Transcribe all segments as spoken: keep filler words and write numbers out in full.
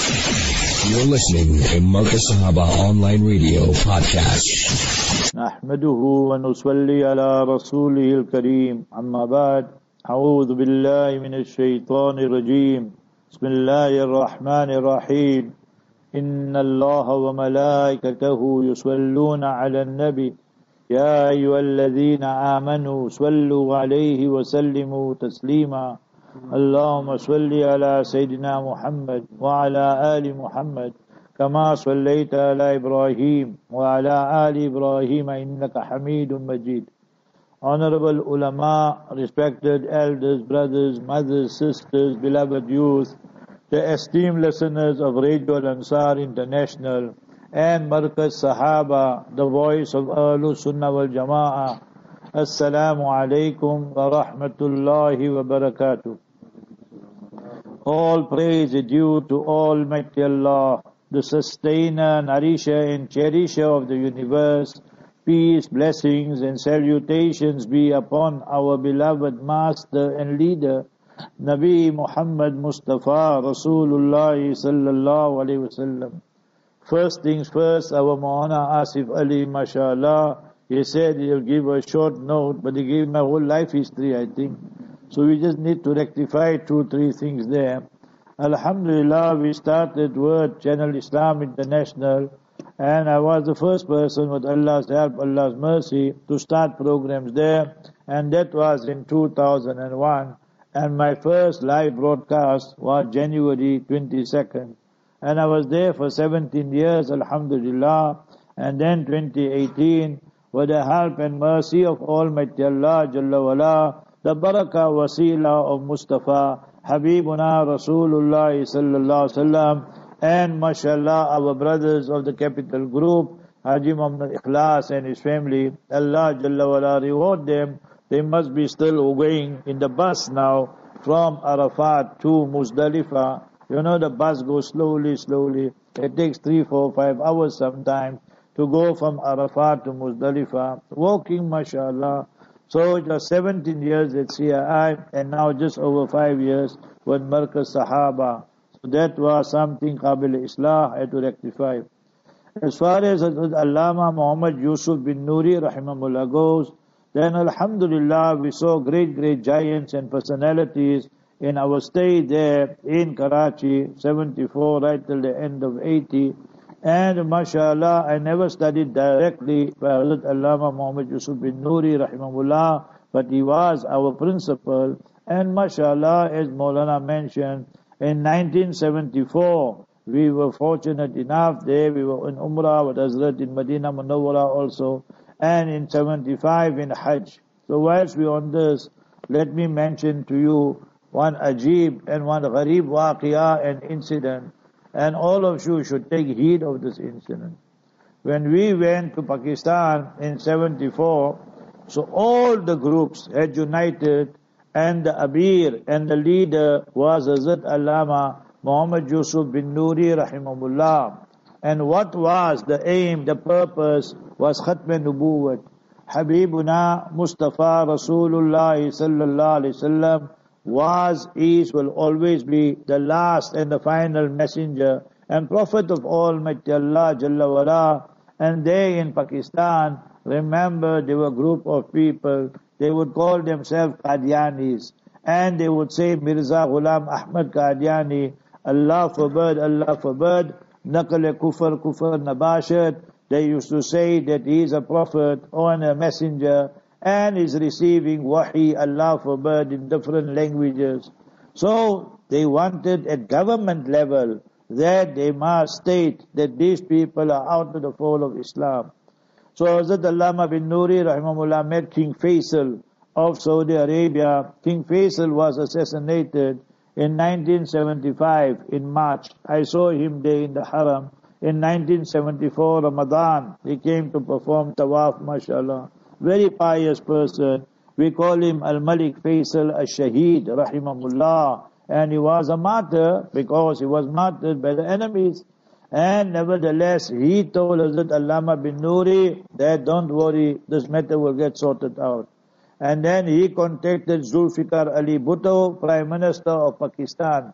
You're listening to Markaz Sahaba Online Radio Podcast. نحمده ونصلي على رسوله الكريم أما بعد أعوذ بالله من الشيطان الرجيم بسم الله الرحمن الرحيم إن الله وملائكته يصلون على النبي يا أيها الذين آمنوا صلوا عليه وسلموا تسليما اللهم صل على سيدنا محمد وعلى آل محمد كما صليت على إبراهيم وعلى آل إبراهيم إنك حميد مجيد. Honorable ulama, respected elders, brothers, mothers, sisters, beloved youth, the esteemed listeners of Radio Al-Ansar International and Markaz Sahaba, the voice of Ahlul Sunnah wal Jama'ah. Assalamu alaikum wa rahmatullahi wa barakatuh. All praise is due to Almighty Allah, the sustainer, nourisher and cherisher of the universe. Peace, blessings and salutations be upon our beloved master and leader, Nabi Muhammad Mustafa Rasulullah sallallahu alayhi wasallam. First things first, our Maulana Asif Ali, mashallah, he said he'll give a short note, but he gave my whole life history, I think. So we just need to rectify two, three things there. Alhamdulillah, we started Word Channel Islam International, and I was the first person with Allah's help, Allah's mercy, to start programs there, and that was in two thousand one. And my first live broadcast was January twenty-second. And I was there for seventeen years, Alhamdulillah, and then twenty eighteen, with the help and mercy of Almighty Allah Jalla wala, the barakah wasila of Mustafa Habibuna Rasulullah sallallahu alaihi wasallam, and mashallah our brothers of the Capital Group, Haji Muhammad Ikhlas and his family, Allah Jalla wala reward them. They must be still going in the bus now from Arafat to Muzdalifah. You know, the bus goes slowly, slowly. It takes three, four, five hours sometimes to go from Arafat to Muzdalifah. Walking, mashallah. So it was seventeen years at C I I, and now just over five years with Markaz Sahaba. So that was something Qabil Islah I had to rectify. As far as Allama Muhammad Yusuf bin Nuri rahimahullah goes, then Alhamdulillah we saw great, great giants and personalities in our stay there in Karachi, seventy-four right till the end of eighty. And mashallah, I never studied directly by Hazrat Allama Muhammad Yusuf bin Nuri rahimahullah, but he was our principal. And mashallah, as Maulana mentioned, in nineteen seventy-four, we were fortunate enough there, we were in Umrah with Hazrat in Medina Munawwara also, and in seventy-five in Hajj. So whilst we on this, let me mention to you one ajib and one gharib waqiyah and incident, and all of you should take heed of this incident. When we went to Pakistan in seventy-four, so all the groups had united, and the Abir and the leader was Hazrat Allama Muhammad Yusuf bin Nuri rahimahullah. And what was the aim, the purpose was Khatm Nubuwwat. Habibuna Mustafa Rasulullah sallallahu alaihi wasallam was, is, will always be the last and the final messenger and prophet of Almighty Allah Jalla wala. And they in Pakistan, remember, there were a group of people, they would call themselves Qadianis, and they would say Mirza Ghulam Ahmad Qadiani, Allah forbid, Allah forbid, Naqal Kufr, Kufr Nabashat. They used to say that he is a prophet or a messenger and is receiving wahi, Allah forbid, in different languages. So they wanted at government level that they must state that these people are out of the fold of Islam. So Hazrat Allama bin Nuri rahimahullah met King Faisal of Saudi Arabia. King Faisal was assassinated in nineteen seventy-five in March. I saw him there in the Haram. In nineteen seventy-four Ramadan, he came to perform tawaf, mashallah. Very pious person. We call him Al-Malik Faisal Al-Shaheed rahimahullah. And he was a martyr because he was martyred by the enemies. And nevertheless, he told Hazrat Allama bin Nuri that don't worry, this matter will get sorted out. And then he contacted Zulfikar Ali Bhutto, Prime Minister of Pakistan.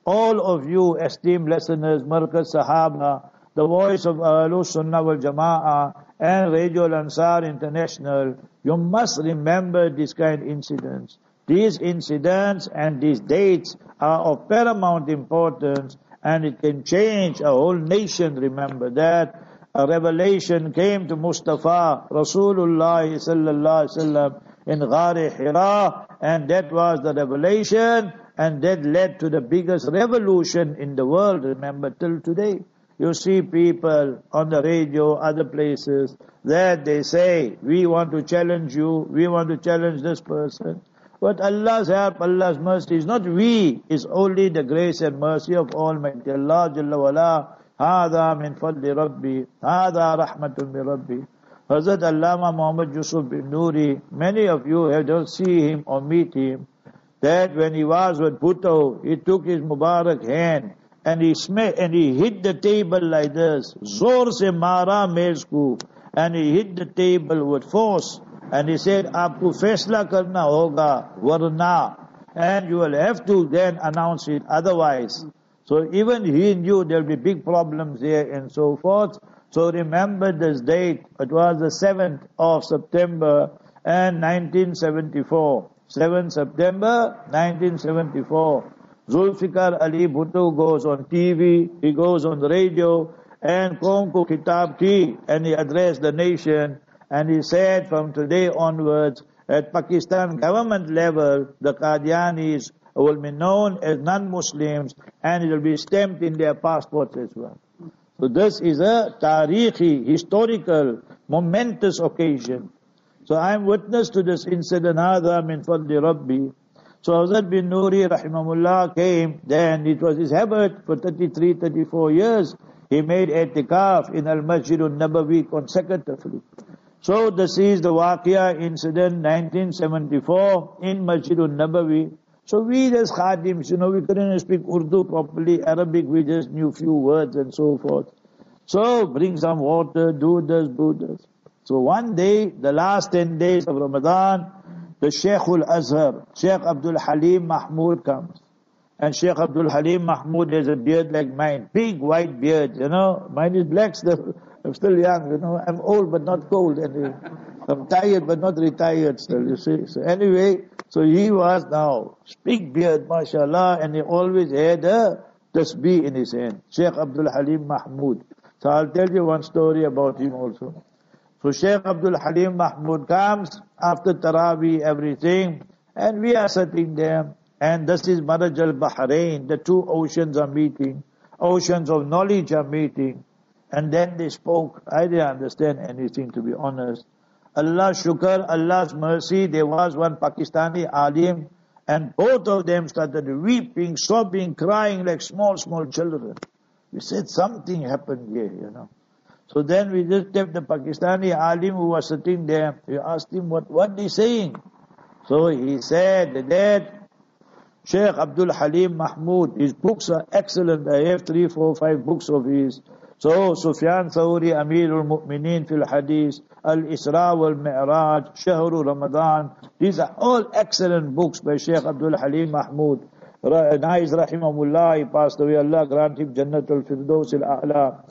all of you esteemed listeners, Markaz Sahaba, the voice of Ahlus Sunnah wal Jama'ah and Radio Al-Ansar International, you must remember these kind of incidents. These incidents and these dates are of paramount importance, and it can change a whole nation. Remember that. A revelation came to Mustafa, Rasulullah sallallahu alaihi wasallam in Ghar Hira, and that was the revelation, and that led to the biggest revolution in the world, remember, till today. You see people on the radio, other places, that they say, we want to challenge you, we want to challenge this person. But Allah's help, Allah's mercy is not we, it's only the grace and mercy of Almighty Allah Jalla wala. هذا من فضل ربي هذا رحمة من ربي. Hazrat Allama Muhammad Yusuf bin Nuri, many of you have don't see him or meet him, that when he was with Bhutto, he took his Mubarak hand and he smacked and he hit the table like this, zor se mara mesko, and he hit the table with force, and he said, "Aapko faisla karna hoga, warna," and you will have to then announce it, otherwise. So even he knew there will be big problems here and so forth. So remember this date, it was the seventh of September and nineteen seventy-four. seventh September nineteen seventy-four. Zulfikar Ali Bhutto goes on T V, he goes on the radio, and Qawm ko kitab ki, and he addressed the nation, and he said from today onwards, at Pakistan government level, the Qadianis will be known as non-Muslims, and it will be stamped in their passports as well. So this is a tarihi, historical, momentous occasion. So I am witness to this incident, هذا من فضل ربي. So Hazrat bin Nuri rahimahullah came, then it was his habit for thirty-three, thirty-four years. He made i'tikaf in Al-Masjid Al-Nabawi consecutively. So this is the Waqia incident, nineteen seventy-four, in Masjid Al-Nabawi. So we as Khadims, you know, we couldn't speak Urdu properly, Arabic, we just knew few words and so forth. So bring some water, do this, do this. So one day, the last ten days of Ramadan, the Shaykh al-Azhar, Shaykh Abdul Halim Mahmood comes. And Shaykh Abdul Halim Mahmood has a beard like mine, big white beard, you know. Mine is black still. I'm still young, you know. I'm old but not cold. And I'm tired but not retired still, you see. So anyway, so he was now, big beard, mashallah, and he always had a tasbih in his hand. Shaykh Abdul Halim Mahmood. So I'll tell you one story about him also. So Shaykh Abdul Halim Mahmood comes after Taraweeh, everything, and we are sitting there, and this is Maraj al-Bahrain, the two oceans are meeting, oceans of knowledge are meeting, and then they spoke. I didn't understand anything, to be honest. Allah shukr, Allah's mercy, there was one Pakistani alim, and both of them started weeping, sobbing, crying like small, small children. We said something happened here, you know. So then we just kept the Pakistani alim who was sitting there. We asked him, what, what is he saying? So he said that Shaykh Abdul Halim Mahmood, his books are excellent. I have three, four, five books of his. So Sufyan Thawri, Amirul Mu'mineen fil Hadith, Al-Isra wal Mi'raj, Shahru Ramadan. These are all excellent books by Shaykh Abdul Halim Mahmood. Naiz Rahimahullah, he passed away. Allah grant him Jannatul Firdaus al-A'la.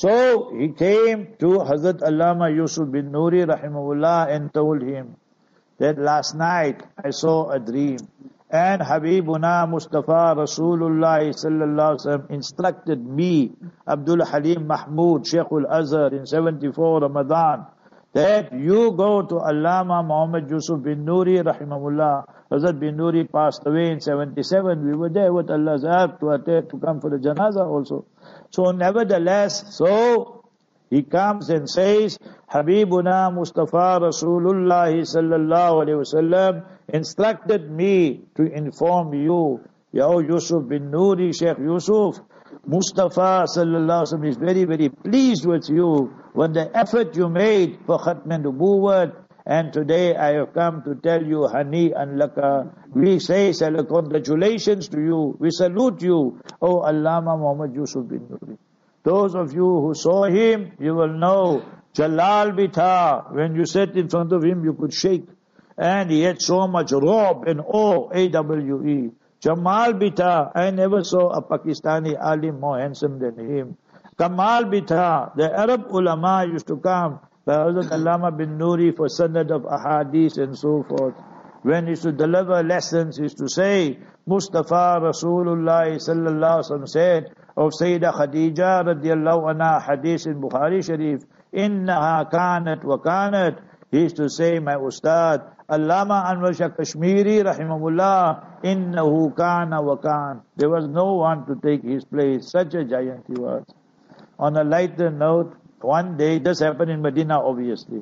So he came to Hazrat Allama Yusuf bin Nuri Rahimahullah and told him that last night I saw a dream. And Habibuna Mustafa Rasulullah sallallahu alaihi wasallam instructed me, Abdul Halim Mahmood, Shaykh al-Azhar in seventy-four Ramadan, that you go to Allama Muhammad Yusuf bin Nuri Rahimahullah. Hazrat bin Nuri passed away in seventy-seven. We were there with Allah's help to attend, to come for the janazah also. So nevertheless, so he comes and says, Habibuna Mustafa Rasulullah sallallahu alayhi wasallam instructed me to inform you, Ya Yusuf bin Nuri, Shaykh Yusuf, Mustafa sallallahu alayhi wasallam is very, very pleased with you when the effort you made for Khatm an-Nubuwwat. And today I have come to tell you, Hani and Laka, we say congratulations to you, we salute you, O Allama Muhammad Yusuf bin Nuri. Those of you who saw him, you will know, Jalal Bitha, when you sat in front of him, you could shake. And he had so much robe and awe, A W E. Jamal Bitha, I never saw a Pakistani alim more handsome than him. Kamal Bitha, the Arab ulama used to come by Hazrat Allama bin Nuri for sanad of ahadith and so forth. When he used to deliver lessons, he used to say, Mustafa Rasulullah sallallahu alaihi wasallam said of Sayyidah Khadija radiyallahu anha, hadith in Bukhari Sharif, Innaha kanat wa kanat. He used to say, my ustad, Allama Anwar Shah Kashmiri rahimahullah, innahu kana wa kan. There was no one to take his place. Such a giant he was. On a lighter note, one day, this happened in Medina obviously.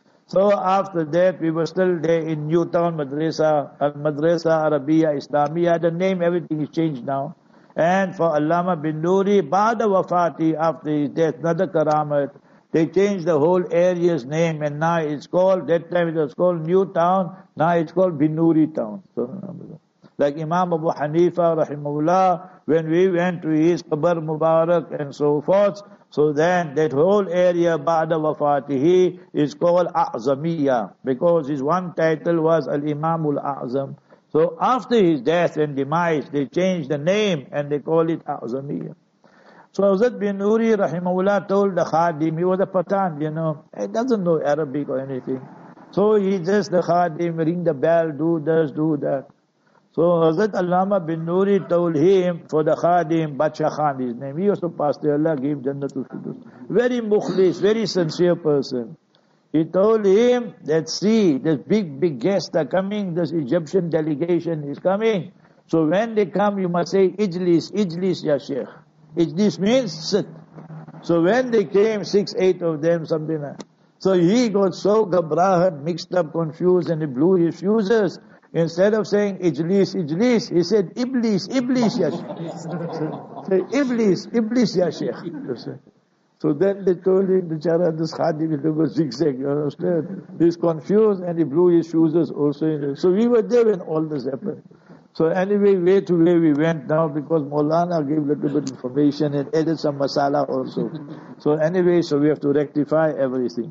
So after that, we were still there in Newtown Madrasa, Madrasa Arabiya Islamiyya. The name, everything is changed now. And for Allama bin Nuri, Ba'da Wafati, after his death, another karamat, they changed the whole area's name, and now it's called, that time it was called Newtown, now it's called Bin Nuri Town. So, like Imam Abu Hanifa rahimahullah, when we went to his Qabr Mubarak and so forth, so then that whole area Ba'da Wafatihi is called A'zamiyya, because his one title was Al-Imam Al-A'zam. So after his death and demise, they changed the name and they call it A'zamiyya. So Hazrat bin Nuri rahimahullah told the Khadim, he was a Pathan, you know, he doesn't know Arabic or anything. So he just, the Khadim, ring the bell, do this, do that. So Hazrat Allama bin Nuri told him, for the Khadim, Bacha Khan his name, he was to pass to Allah, gave Jannatul Firdaus. Very mukhlis, very sincere person. He told him that, see, this big, big guests are coming, this Egyptian delegation is coming. So when they come, you must say, Ijlis, Ijlis ya Sheikh. Ijlis means sit. So when they came, six, eight of them, something like that. So he got so gabrahat, mixed up, confused, and he blew his fuses. Instead of saying Ijlis, Ijlis, he said Iblis, Iblis ya Sheikh. Say Iblis, Iblis ya Sheikh. So then they told him, the Chara, this Khadim, it was zigzag, you understand? He's confused and he blew his fuses also. So we were there when all this happened. So anyway, way to way we went now, because Maulana gave a little bit information and added some masala also. So anyway, so we have to rectify everything.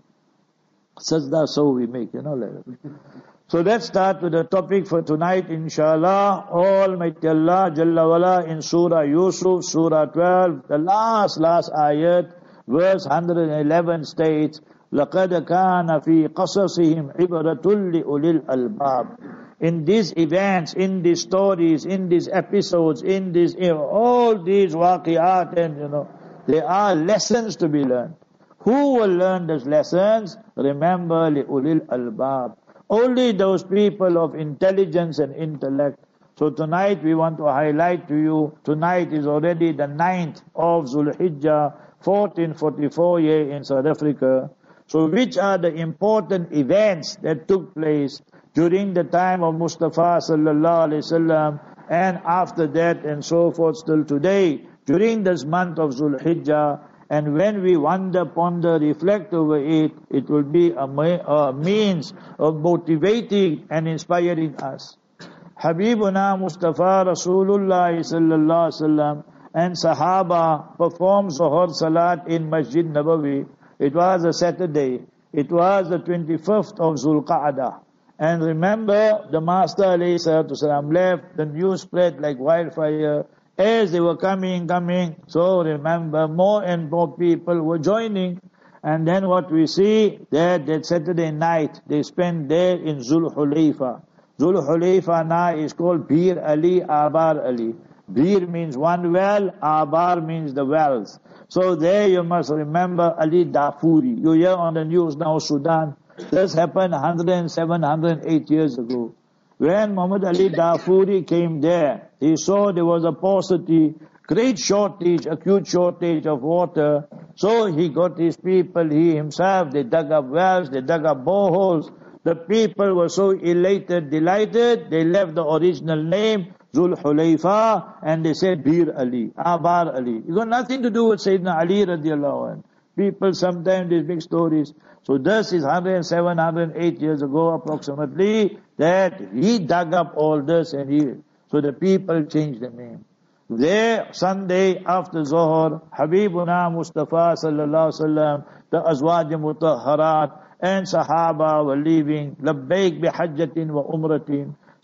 Sajda so we make, you know. Like that. So let's start with the topic for tonight, inshallah. Almighty Allah Jalla Wala in Surah Yusuf, Surah twelve, the last, last ayat, verse one hundred eleven states, لَقَدْ كَانَ فِي قَصَصِهِمْ عِبْرَةٌ لِأُولِي الْأَلْبَابِ. In these events, in these stories, in these episodes, in these, you know, all these waqi'at, and you know, there are lessons to be learned. Who will learn these lessons? Remember, لِأُولِي الْأَلْبَابِ. Only those people of intelligence and intellect. So tonight we want to highlight to you, tonight is already the ninth of Zulhijjah, fourteen forty-four year in South Africa. So which are the important events that took place during the time of Mustafa sallallahu alaihi wasallam, and after that and so forth till today, during this month of Zulhijjah. And when we wonder, ponder, reflect over it, it will be a, a means of motivating and inspiring us. Habibuna Mustafa Rasulullah sallallahu alaihi wasallam and Sahaba performed Zuhur Salat in Masjid Nabawi. It was a Saturday. It was the twenty-fifth of Zulqa'adah. And remember, the Master alayhi salatu wasalam left, the news spread like wildfire. As they were coming, coming, so remember, more and more people were joining. And then what we see, that, that Saturday night, they spent there in Zul Hulayfa. Zul Hulayfa now is called Bir Ali, Abar Ali. Bir means one well, Abar means the wells. So there you must remember Ali Darfuri. You hear on the news now, Sudan. This happened one hundred seven, one hundred eight years ago. When Muhammad Ali Darfuri came there, he saw there was a paucity, great shortage, acute shortage of water. So he got his people, he himself, they dug up wells, they dug up boreholes. The people were so elated, delighted, they left the original name, Zul Hulayfa, and they said Bir Ali, Abar Ali. It got nothing to do with Sayyidina Ali radiallahu anh. People sometimes they make stories. So this is one hundred seven, one hundred eight years ago approximately, that he dug up all this and he, so the people changed the name. There, Sunday after Zohar, Habibuna Mustafa sallallahu alaihi wasallam, the Azwaj Mutahharat and Sahaba were leaving, Labbaik bi Hajjatin wa Umratin.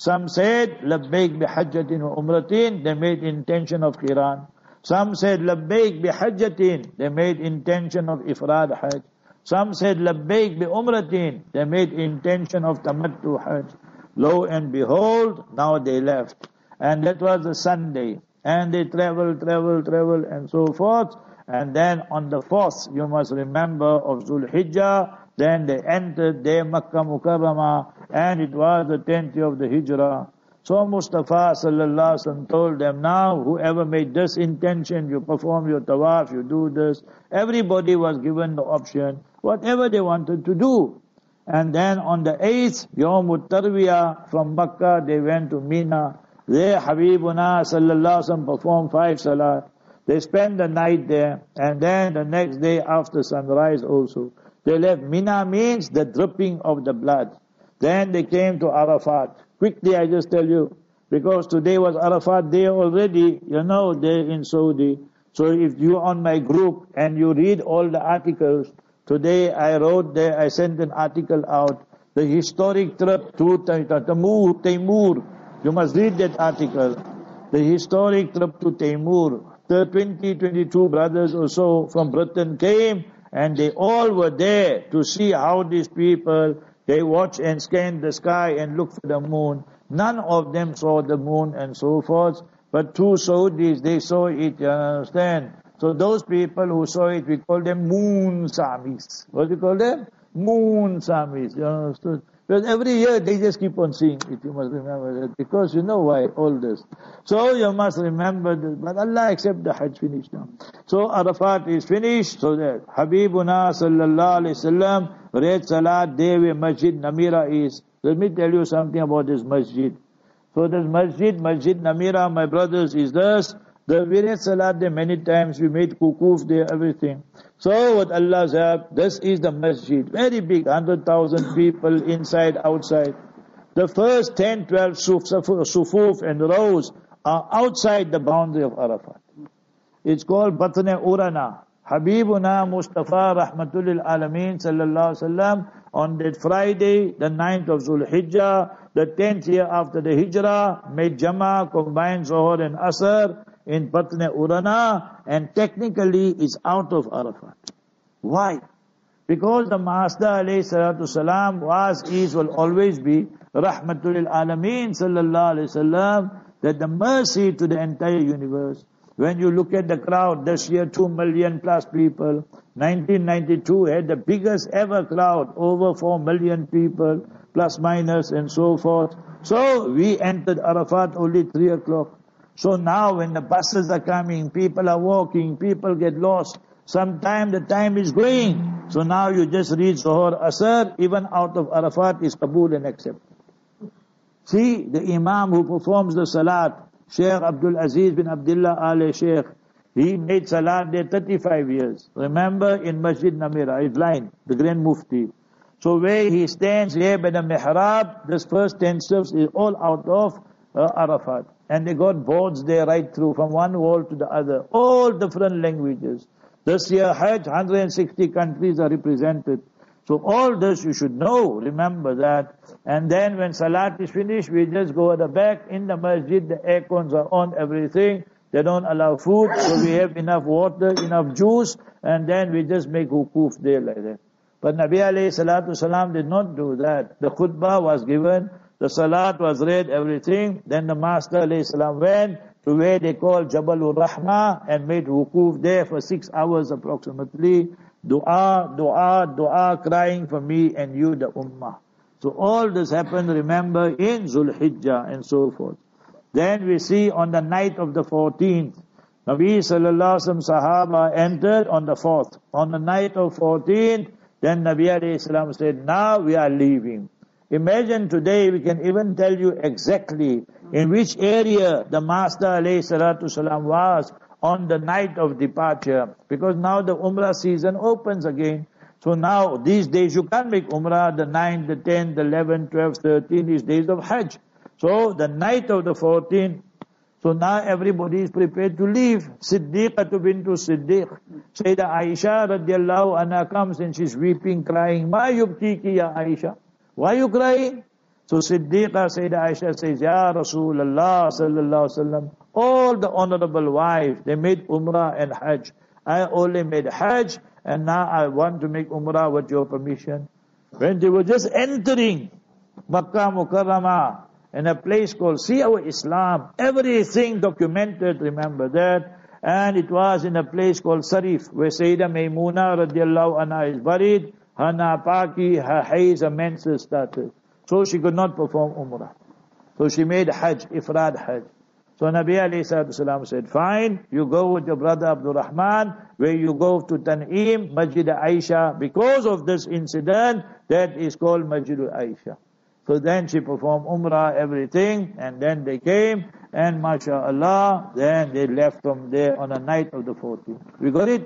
Some said, Labbaik bihajjatin wa umratin, they made intention of Qiran. Some said, Labbaik bihajjatin, they made intention of Ifrad Hajj. Some said, Labbaik bi umratin, they made intention of Tamattu Hajj. Lo and behold, now they left. And that was a Sunday. And they traveled, traveled, traveled, and so forth. And then on the fourth, you must remember, of Dhul Hijjah, then they entered their Makkah Mukarramah, and it was the tenth year of the Hijrah. So Mustafa sallallahu alaihi wasallam told them, now whoever made this intention, you perform your tawaf, you do this. Everybody was given the option, whatever they wanted to do. And then on the eighth, Yawmut Tarwiyah, from Makkah, they went to Mina. There Habibuna sallallahu alaihi wasallam performed five salat. They spent the night there, and then the next day after sunrise also. They left. Mina means the dripping of the blood. Then they came to Arafat. Quickly I just tell you, because today was Arafat day already, you know, there in Saudi. So if you on my group and you read all the articles, today I wrote there, I sent an article out, the historic trip to Taimur, Taimur. You must read that article. The historic trip to Taimur. The twenty, twenty-two brothers or so from Britain came, and they all were there to see how these people, they watch and scan the sky and look for the moon. None of them saw the moon and so forth, but two Saudis, they saw it, you understand? So those people who saw it, we call them moon Samis. What do you call them? Moon Samis, you understood? Because every year they just keep on seeing it, you must remember that, because you know why, all this. So you must remember this, but Allah accept the Hajj finished now. So Arafat is finished, so that Habibuna sallallahu alayhi wasallam read salat there where Masjid Namira is. Let me tell you something about this masjid. So this masjid, Masjid Namira, my brothers, is this. The various salat there many times, we made kukuf there, everything. So what Allah said, this is the masjid, very big, one hundred thousand people inside, outside. The first ten, twelve sufuf and rows are outside the boundary of Arafat. It's called Batne Urana. Habibuna Mustafa Rahmatul lil Alameen sallallahu alaihi wasallam on that Friday, the ninth of Dhul Hijjah, the tenth year after the Hijrah, made Jama, combined Zohar and Asr in Batne Urana, and technically is out of Arafat. Why? Because the Master alayhi salatu salam was, is, will always be Rahmatul lil Alameen sallallahu alayhi wasallam, that the mercy to the entire universe. When you look at the crowd, this year two million plus people, nineteen ninety-two had the biggest ever crowd, over four million people, plus minus and so forth. So we entered Arafat only three o'clock. So now when the buses are coming, people are walking, people get lost. Sometime the time is going. So now you just read Zohar Asr, even out of Arafat is Qabul and accepted. See, the Imam who performs the Salat, Sheikh Abdul Aziz bin Abdullah Ali Sheikh, he made Salat there thirty-five years. Remember in Masjid Namira, he's blind, the Grand Mufti. So where he stands here by the Mihrab, this first ten steps is all out of uh, Arafat. And they got boards there right through, from one wall to the other, all different languages. This year Hajj, one hundred sixty countries are represented. So all this you should know, remember that. And then when Salat is finished, we just go at the back in the masjid, the air cons are on, everything. They don't allow food, so we have enough water, enough juice, and then we just make hukuf there like that. But Nabi alayhi salatu salam did not do that. The khutbah was given, the salat was read, everything. Then the Master alayhi salam went to where they call Jabalur Rahma and made hukuf there for six hours approximately. Dua, dua, dua, crying for me and you, the ummah. So all this happened, remember, in Dhul Hijjah and so forth. Then we see on the night of the fourteenth, Nabi sallallahu alaihi wasallam Sahaba entered on the fourth. On the night of fourteenth, then Nabi alayhi salam said, now we are leaving. Imagine today we can even tell you exactly in which area the Master alayhi salatu salam was on the night of departure. Because now the Umrah season opens again. So now these days you can't make Umrah, the ninth, the tenth, the eleventh, twelfth, thirteenth, these days of Hajj. So the night of the fourteenth, so now everybody is prepared to leave. Siddiqatu bintu Siddiq, Sayyidah Aisha radiallahu anha comes and she's weeping, crying. Ma yubtiki ya Aisha? Why are you crying? So Siddiqa Sayyidah Aisha says, Ya Rasulullah sallallahu alaihi wasallam, all the honorable wives, they made Umrah and Hajj. I only made Hajj, and now I want to make Umrah with your permission. When they were just entering Makkah Mukarramah, in a place called, see our Islam, everything documented, remember that. And it was in a place called Sarif, where Sayyidah Maymuna radiallahu anha is buried. Her napaki, her haze, her menses started. So she could not perform Umrah. So she made Hajj, Ifrad Hajj. So Nabi alayhi salatu salam said, fine, you go with your brother Abdul Rahman, where you go to Tan'im, Masjid Aisha. Because of this incident, that is called Masjid Aisha. So then she performed Umrah, everything, and then they came, and MashaAllah, then they left from there on the night of the fourteenth. We got it?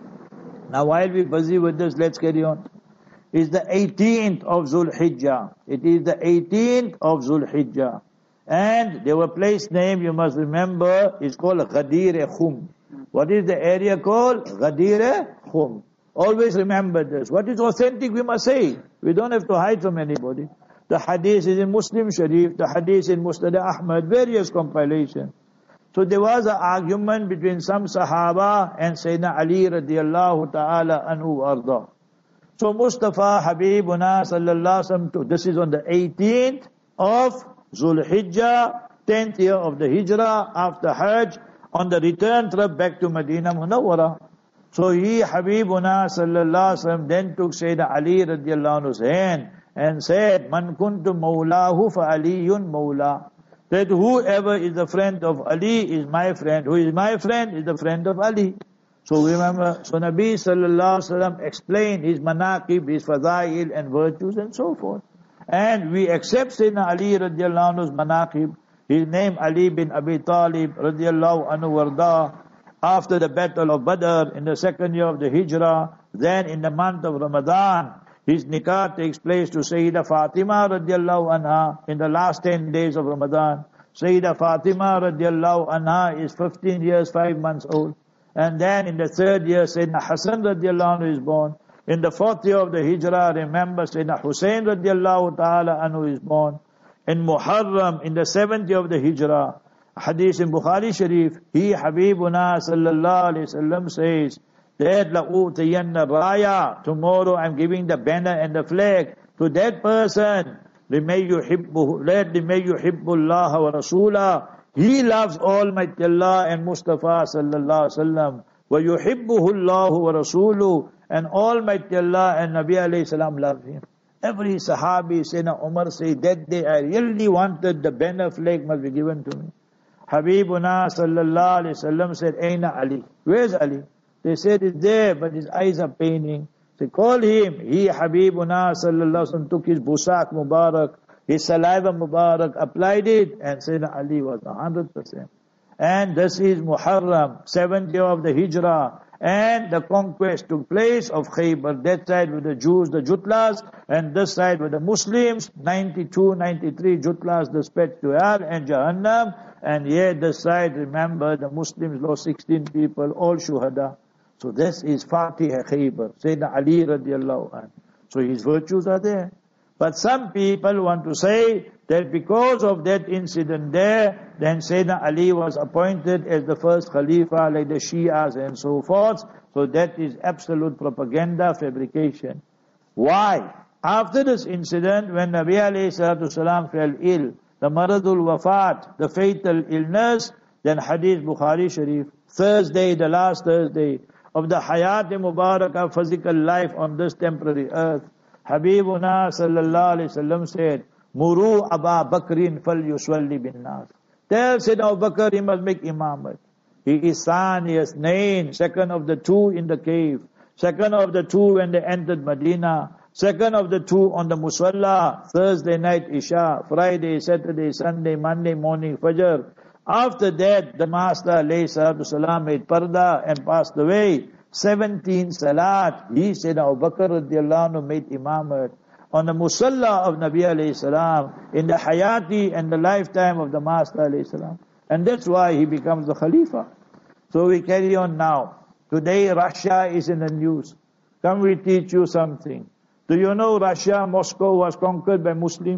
Now while we're busy with this, let's carry on. It's the eighteenth of Zul Hijjah. It is the eighteenth of Zul Hijjah. And there were place name, you must remember, is called Ghadir Khum. What is the area called? Ghadir Khum. Always remember this. What is authentic, we must say. We don't have to hide from anybody. The hadith is in Muslim Sharif, the hadith in Musnad Ahmad, various compilations. So there was an argument between some Sahaba and Sayyidina Ali radiallahu ta'ala anhu arda. So Mustafa Habibuna sallallahu alaihi wasallam, this is on the eighteenth of Zul Hijjah, tenth year of the Hijrah, after Hajj, on the return trip back to Medina Munawwara. So he, Habibuna sallallahu alaihi wasallam, then took Sayyidina Ali radiallahu anhu's hand, and said, Man kuntu mawlahu fa aliyun mawla. That whoever is the friend of Ali is my friend. Who is my friend is the friend of Ali. So remember, so Nabi sallallahu alaihi wasallam explained his manaqib, his fadail and virtues and so forth. And we accept Sayyidina Ali radiallahu anhu's manaqib. His name Ali bin Abi Talib radiallahu anhu warda. After the battle of Badr in the second year of the Hijrah, then in the month of Ramadan, his nikah takes place to Sayyidah Fatima radiallahu anha in the last ten days of Ramadan. Sayyidah Fatima radiallahu anha is fifteen years, five months old. And then in the third year, Sayyidina Hassan radiallahu anhu is born. In the fourth year of the Hijrah, remember Sayyidina Hussein radiallahu ta'ala anhu is born. In Muharram, in the seventh year of the Hijrah, hadith in Bukhari Sharif, he Habibuna sallallahu alayhi wasallam says, that la'utiyanna raya, tomorrow I'm giving the banner and the flag to that person. لِمَيْ يُحِبُّهُ Let لِمَيْ يُحِبُّ اللَّهَ وَرَسُولَهُ He loves Almighty Allah and Mustafa sallallahu alaihi wasallam. وَيُحِبُّهُ اللَّهُ وَرَسُولُهُ And Almighty Allah and Nabi alayhi salam love him. Every Sahabi, Sayyidina Umar say, that day I really wanted the banner flag must be given to me. Habibuna sallallahu alaihi wasallam said, Aina Ali? Where's Ali? They said it's there, but his eyes are paining. They call him. He, Habibuna sallallahu alaihi wasallam, took his busak mubarak, his saliva mubarak, applied it, and Sayyidina Ali was a hundred percent. And this is Muharram, seventh year of the Hijrah, and the conquest took place of Khaybar. That side with the Jews, the Jutlas, and this side with the Muslims, ninety-two, ninety-three Jutlas dispatched to Hell and Jahannam, and yet this side, remember, the Muslims lost sixteen people, all shuhada. So this is Fatih Khaybar, Sayyidina Ali radiallahu anhu. So his virtues are there. But some people want to say that because of that incident there, then Sayyidina Ali was appointed as the first Khalifa, like the Shias and so forth. So that is absolute propaganda, fabrication. Why? After this incident, when Nabi alayhi salatu salam fell ill, the maradul wafat, the fatal illness, then Hadith Bukhari Sharif, Thursday, the last Thursday of the Hayat Mubarakah, physical life on this temporary earth, Habibuna sallallahu alayhi wasallam said, Muru Aba Bakrin fal yuswalli bin nas. Tell Sayyidina Abu Bakr he must make imamat. He is Saniyas Nain, second of the two in the cave, second of the two when they entered Medina, second of the two on the Musalla, Thursday night Isha, Friday, Saturday, Sunday, Monday morning Fajr. After that, the Master alayhi salatu salam made parda and passed away. Seventeen salat, he said, Abu Bakr radiallahu anhu made imamat on the Musalla of Nabi alayhi salam, in the hayati and the lifetime of the Master alayhi salam. And that's why he becomes the Khalifa. So we carry on now. Today Russia is in the news. Come we teach you something. Do you know Russia, Moscow was conquered by Muslims?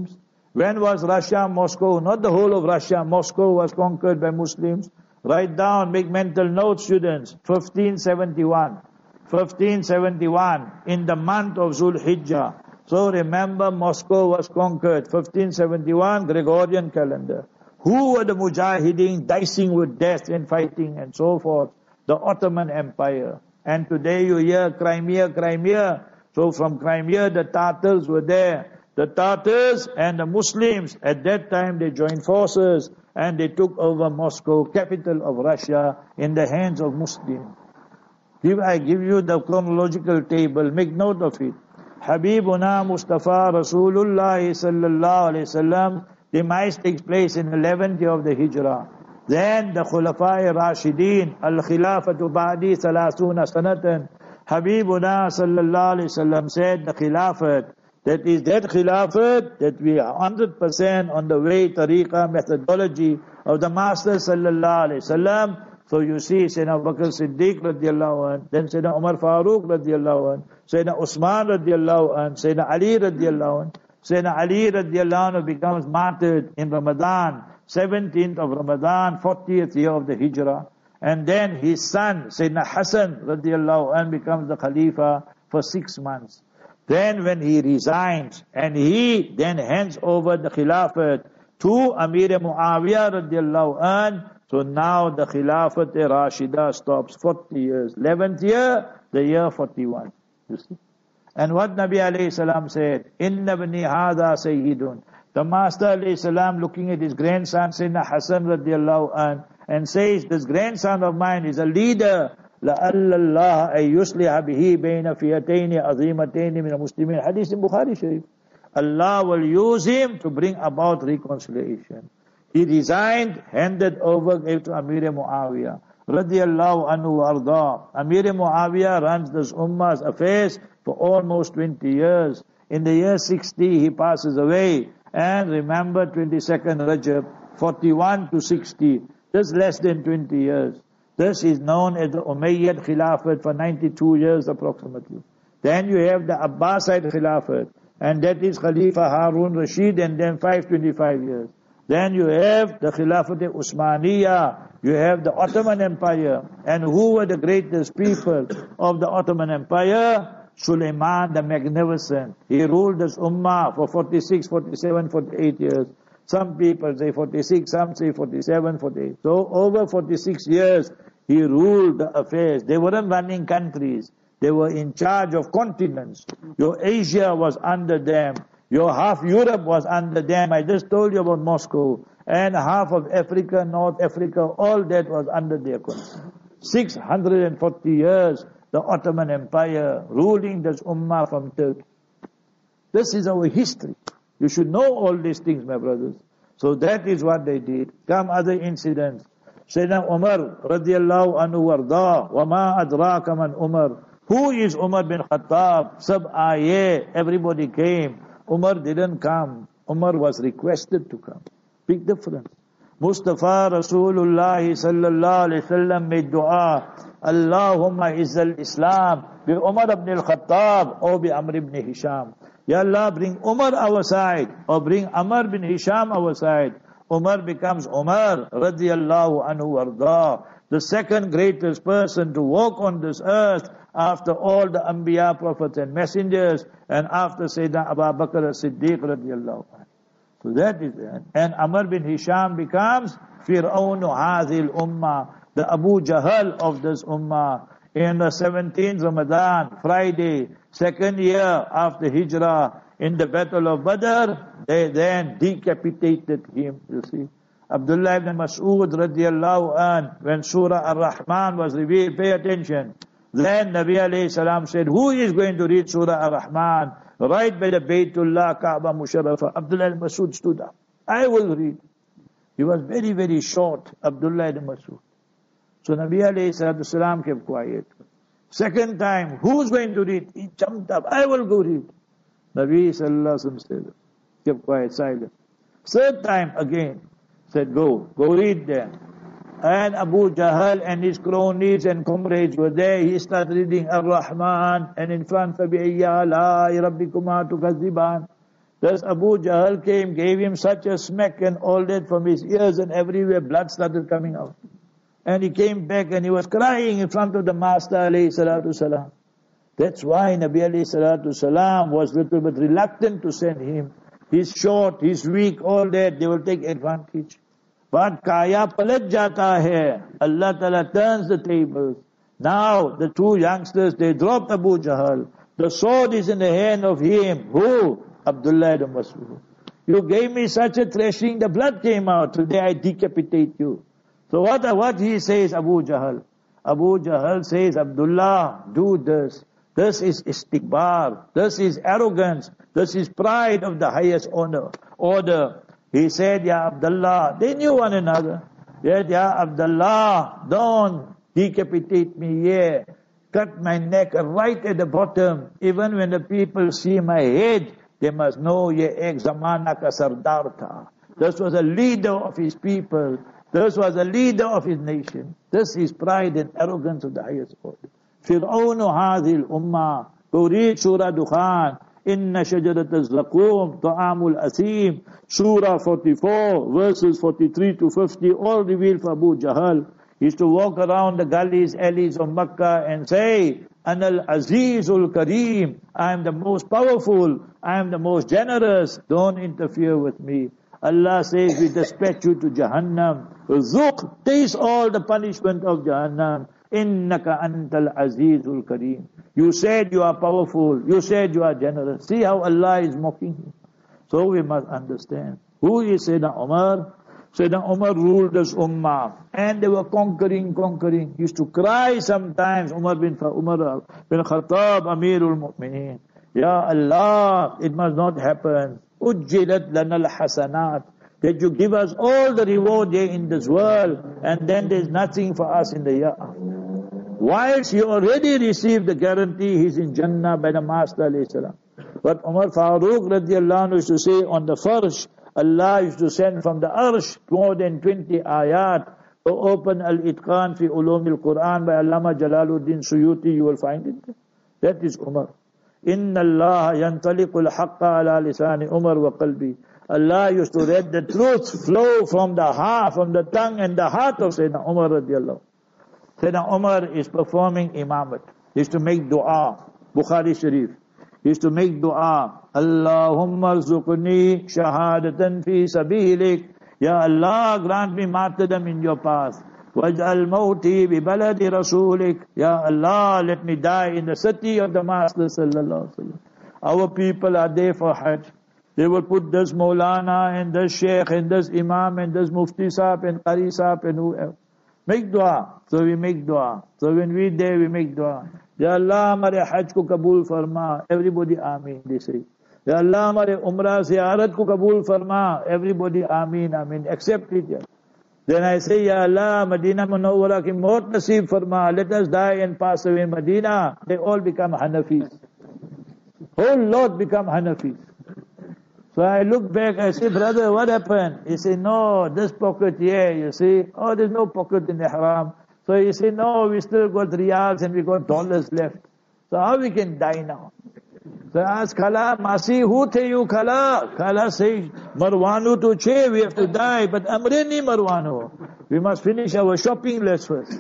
When was Russia, Moscow? Not the whole of Russia. Moscow was conquered by Muslims. Write down, make mental notes, students. fifteen seventy-one. fifteen seventy-one, in the month of Zulhijjah. So remember, Moscow was conquered. fifteen seventy-one, Gregorian calendar. Who were the Mujahideen dicing with death and fighting and so forth? The Ottoman Empire. And today you hear Crimea, Crimea. So from Crimea the Tatars were there. The Tatars and the Muslims, at that time they joined forces and they took over Moscow, capital of Russia, in the hands of Muslims. If I give you the chronological table, make note of it. Habibuna Mustafa Rasulullah sallallahu alayhi wasallam, demise takes place in eleventh year of the Hijrah. Then the Khulafai Rashideen, Al-Khilafatu Ba'di Salasuna Sanatan. Habibuna sallallahu alayhi wasallam said the Khilafat, that is that Khilafat, that we are one hundred percent on the way, tariqah, methodology of the Master sallallahu alayhi wasallam. So you see Sayyidina Abu Bakr Siddiq radiallahu anh, then Sayyidina Umar Farooq radiallahu anh, Sayyidina Usman radiallahu anh, Sayyidina Ali radiallahu anh. Sayyidina Ali radiallahu anh becomes martyred in Ramadan, seventeenth of Ramadan, fortieth year of the Hijrah. And then his son, Sayyidina Hassan radiallahu anh, becomes the Khalifa for six months. Then when he resigns, and he then hands over the Khilafat to Amir Muawiyah radiallahu anh, so now the Khilafat Rashida stops forty years. eleventh year, the year forty-one. You see? And what Nabi alayhi salam said, Inna bani hadha sayyidun. The Master alayhi salam looking at his grandson, Sayyidina Hassan radiallahu anh, and says, this grandson of mine is a leader. لَأَلَّ اللَّهَ أَن يُصْلِحَ بِهِ بَيْنَ فِيَتَيْنِ عَظِيمَتَيْنِ مِنَ الْمُسْلِمِينَ. Hadith in Bukhari Sharif. Allah will use him to bring about reconciliation. He resigned, handed over, gave to Amir Muawiyah radiyallahu anhu arda. Amir Muawiyah runs this ummah's affairs for almost twenty years. In the year sixty, he passes away. And remember, twenty-second Rajab, forty-one to sixty, just less than twenty years. This is known as the Umayyad Khilafat for ninety-two years approximately. Then you have the Abbasid Khilafat, and that is Khalifa Harun Rashid, and then five hundred twenty-five years. Then you have the Khilafat Usmaniyah, you have the Ottoman Empire. And who were the greatest people of the Ottoman Empire? Suleiman the Magnificent. He ruled this Ummah for forty-six, forty-seven, forty-eight years. Some people say forty-six, some say forty-seven, forty-eight. So over forty-six years, he ruled the affairs. They weren't running countries. They were in charge of continents. Your Asia was under them. Your half Europe was under them. I just told you about Moscow. And half of Africa, North Africa, all that was under their control. six hundred forty years, the Ottoman Empire ruling this Ummah from Turkey. This is our history. You should know all these things, my brothers. So that is what they did. Come other incidents. Sayyidina Umar radiallahu anhu warda, wa ma adraka man Umar. Who is Umar bin Khattab? Sab aaye, everybody came. Umar didn't come. Umar was requested to come. Big difference. Mustafa Rasulullah sallallahu alayhi wasallam made dua. Allahumma izzal Islam bi Umar ibn al-Khattab or bi Amr ibn Hisham. Ya Allah, bring Umar our side or bring Amr bin Hisham our side. Umar becomes Umar radiyallahu anhu warda, the second greatest person to walk on this earth after all the Anbiya, prophets and messengers, and after Sayyidina Abu Bakr as-Siddiq radiyallahu anhu. So that is it. And Amr bin Hisham becomes Fir'aun Hazil Ummah, the Abu Jahl of this Ummah. In the seventeenth Ramadan, Friday, second year after Hijrah, in the Battle of Badr, they then decapitated him, you see. Abdullah ibn Mas'ud radiyallahu anh, when Surah Ar-Rahman was revealed, pay attention. Then Nabi alayhi salam said, who is going to read Surah Ar-Rahman? Right by the Baytullah, Kaaba Musharrafa. Abdullah ibn Mas'ud stood up. I will read. He was very, very short, Abdullah ibn Mas'ud. So Nabi alayhi salam kept quiet. Second time, who's going to read? He jumped up. I will go read. Nabi sallallahu alayhi wa sallam said, kept quiet, silent. Third time again, said go, go read there. And Abu Jahl and his cronies and comrades were there. He started reading Ar-Rahman, and in front of Rabbikuma tukazziban. Thus Abu Jahl came, gave him such a smack and all that from his ears and everywhere blood started coming out. And he came back and he was crying in front of the Master alayhi salatu salam. That's why Nabi alayhi salatu salam was little bit reluctant to send him. He's short, he's weak, all that, they will take advantage. But kaya palat jata hai. Allah Ta'ala turns the tables. Now the two youngsters, they dropped Abu Jahl. The sword is in the hand of him. Who? Abdullah ibn Mas'ud. You gave me such a thrashing, the blood came out. Today I decapitate you. So what, what he says, Abu Jahl? Abu Jahl says, Abdullah, do this. This is istikbar. This is arrogance. This is pride of the highest honor, order. He said, Ya Abdullah, they knew one another. Yet, Ya Abdullah, don't decapitate me here. Cut my neck right at the bottom. Even when the people see my head, they must know ye ek zamana ka sardar tha. This was a leader of his people. This was a leader of his nation. This is pride and arrogance of the highest order. Fir'aunu hadhil ummah. Go read Surah Dukhan. Inna shajarat az-zaqum ta'amul asim. Surah forty-four, verses forty-three to fifty, all revealed for Abu Jahl. He used to walk around the gullies, alleys of Makkah and say, Anal Azizul Kareem, I am the most powerful, I am the most generous, don't interfere with me. Allah says, we dispatch you to Jahannam. Zuq, taste all the punishment of Jahannam. Innaka antal Azizul Kareem. You said you are powerful, you said you are generous. See how Allah is mocking him. So we must understand. Who is Sayyidina Umar? Sayyidina Umar ruled this ummah. And they were conquering, conquering. He used to cry sometimes. Umar bin, Umar bin Khattab, Amirul Mu'mineen. Ya Allah, it must not happen. Ujjilat lana al-hasanat. That you give us all the reward here in this world, and then there's nothing for us in the year. Whilst he already received the guarantee, he's in Jannah by the Master alayhi salam. But Umar Farooq radiallahu anhu used to say on the first, Allah used to send from the arsh more than twenty ayat to open Al-Itqan fi Ulum al-Quran by Allama Jalaluddin Suyuti, you will find it. That is Umar. Inna Allah yantaliqul haqqa ala lisani Umar wa qalbi. Allah used to let the truth flow from the heart, from the tongue and the heart of Sayyidina Umar radiallahu. Sayyidina Umar is performing imamat. He used to make dua. Bukhari Sharif. He used to make dua. Allahumma rzuqni shahadatan fi sabilik. Ya Allah, grant me martyrdom in your path. Waj'al mawti bi baladi rasulik. Ya Allah, let me die in the city of the Master sallallahu alaihi wasallam. Our people are there for Hajj. They will put this Maulana and this Sheikh and this Imam and this Mufti Sahib and Qari Sahib and whoever. Make dua. So we make dua. So when we there, we make dua. Ya Allah, hamare Hajj ko kabul farma. Everybody Ameen, they say. Ya Allah, hamare Umrah ziyarat ko kabul farma. Everybody Ameen, Ameen. Accept it. Ya. Then I say, Ya Allah, Madina Munawwara ki maut nasib farma. Let us die and pass away in Madina. They all become Hanafis. Whole lot become Hanafis. So I look back, I say, brother, what happened? He said, no, this pocket here, you see. Oh, there's no pocket in the haram. So he said, no, we still got riyals and we got dollars left. So how we can die now? So I asked Khala, Masi, who tell you Khala? Khala says, Marwanu to che, we have to die, but Amreni Marwanu. We must finish our shopping list first.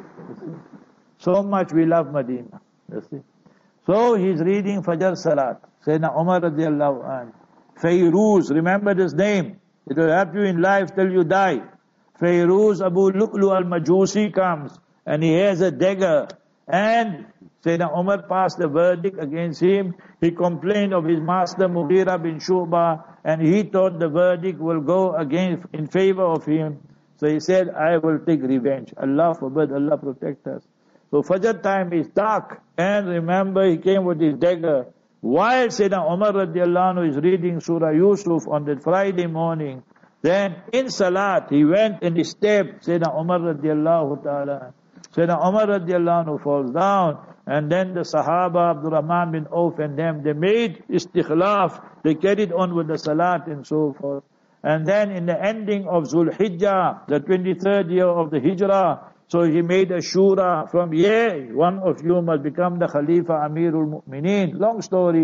So much we love Medina. You see. So he's reading Fajr Salat. Sayyidina Umar radiallahu anhu. Fayruz, remember this name. It will help you in life till you die. Fayruz Abu Lu'lu al-Majusi comes and he has a dagger. And Sayyidina Umar passed the verdict against him. He complained of his master Mughira bin Shu'bah and he thought the verdict will go against in favor of him. So he said, I will take revenge. Allah forbid, Allah protect us. So Fajr time is dark. And remember, he came with his dagger. While Sayyidina Umar radiallahu anhu is reading Surah Yusuf on that Friday morning, then in Salat, he went and he stepped Sayyidina Umar radiallahu ta'ala. Sayyidina Umar radiallahu anhu falls down, and then the Sahaba, Abdul Rahman bin Auf and them, they made istikhlaf, they carried on with the Salat and so forth. And then in the ending of Zul Hijjah, the twenty-third year of the Hijrah, so he made a shura from here, one of you must become the Khalifa Amirul Mu'mineen. Long story.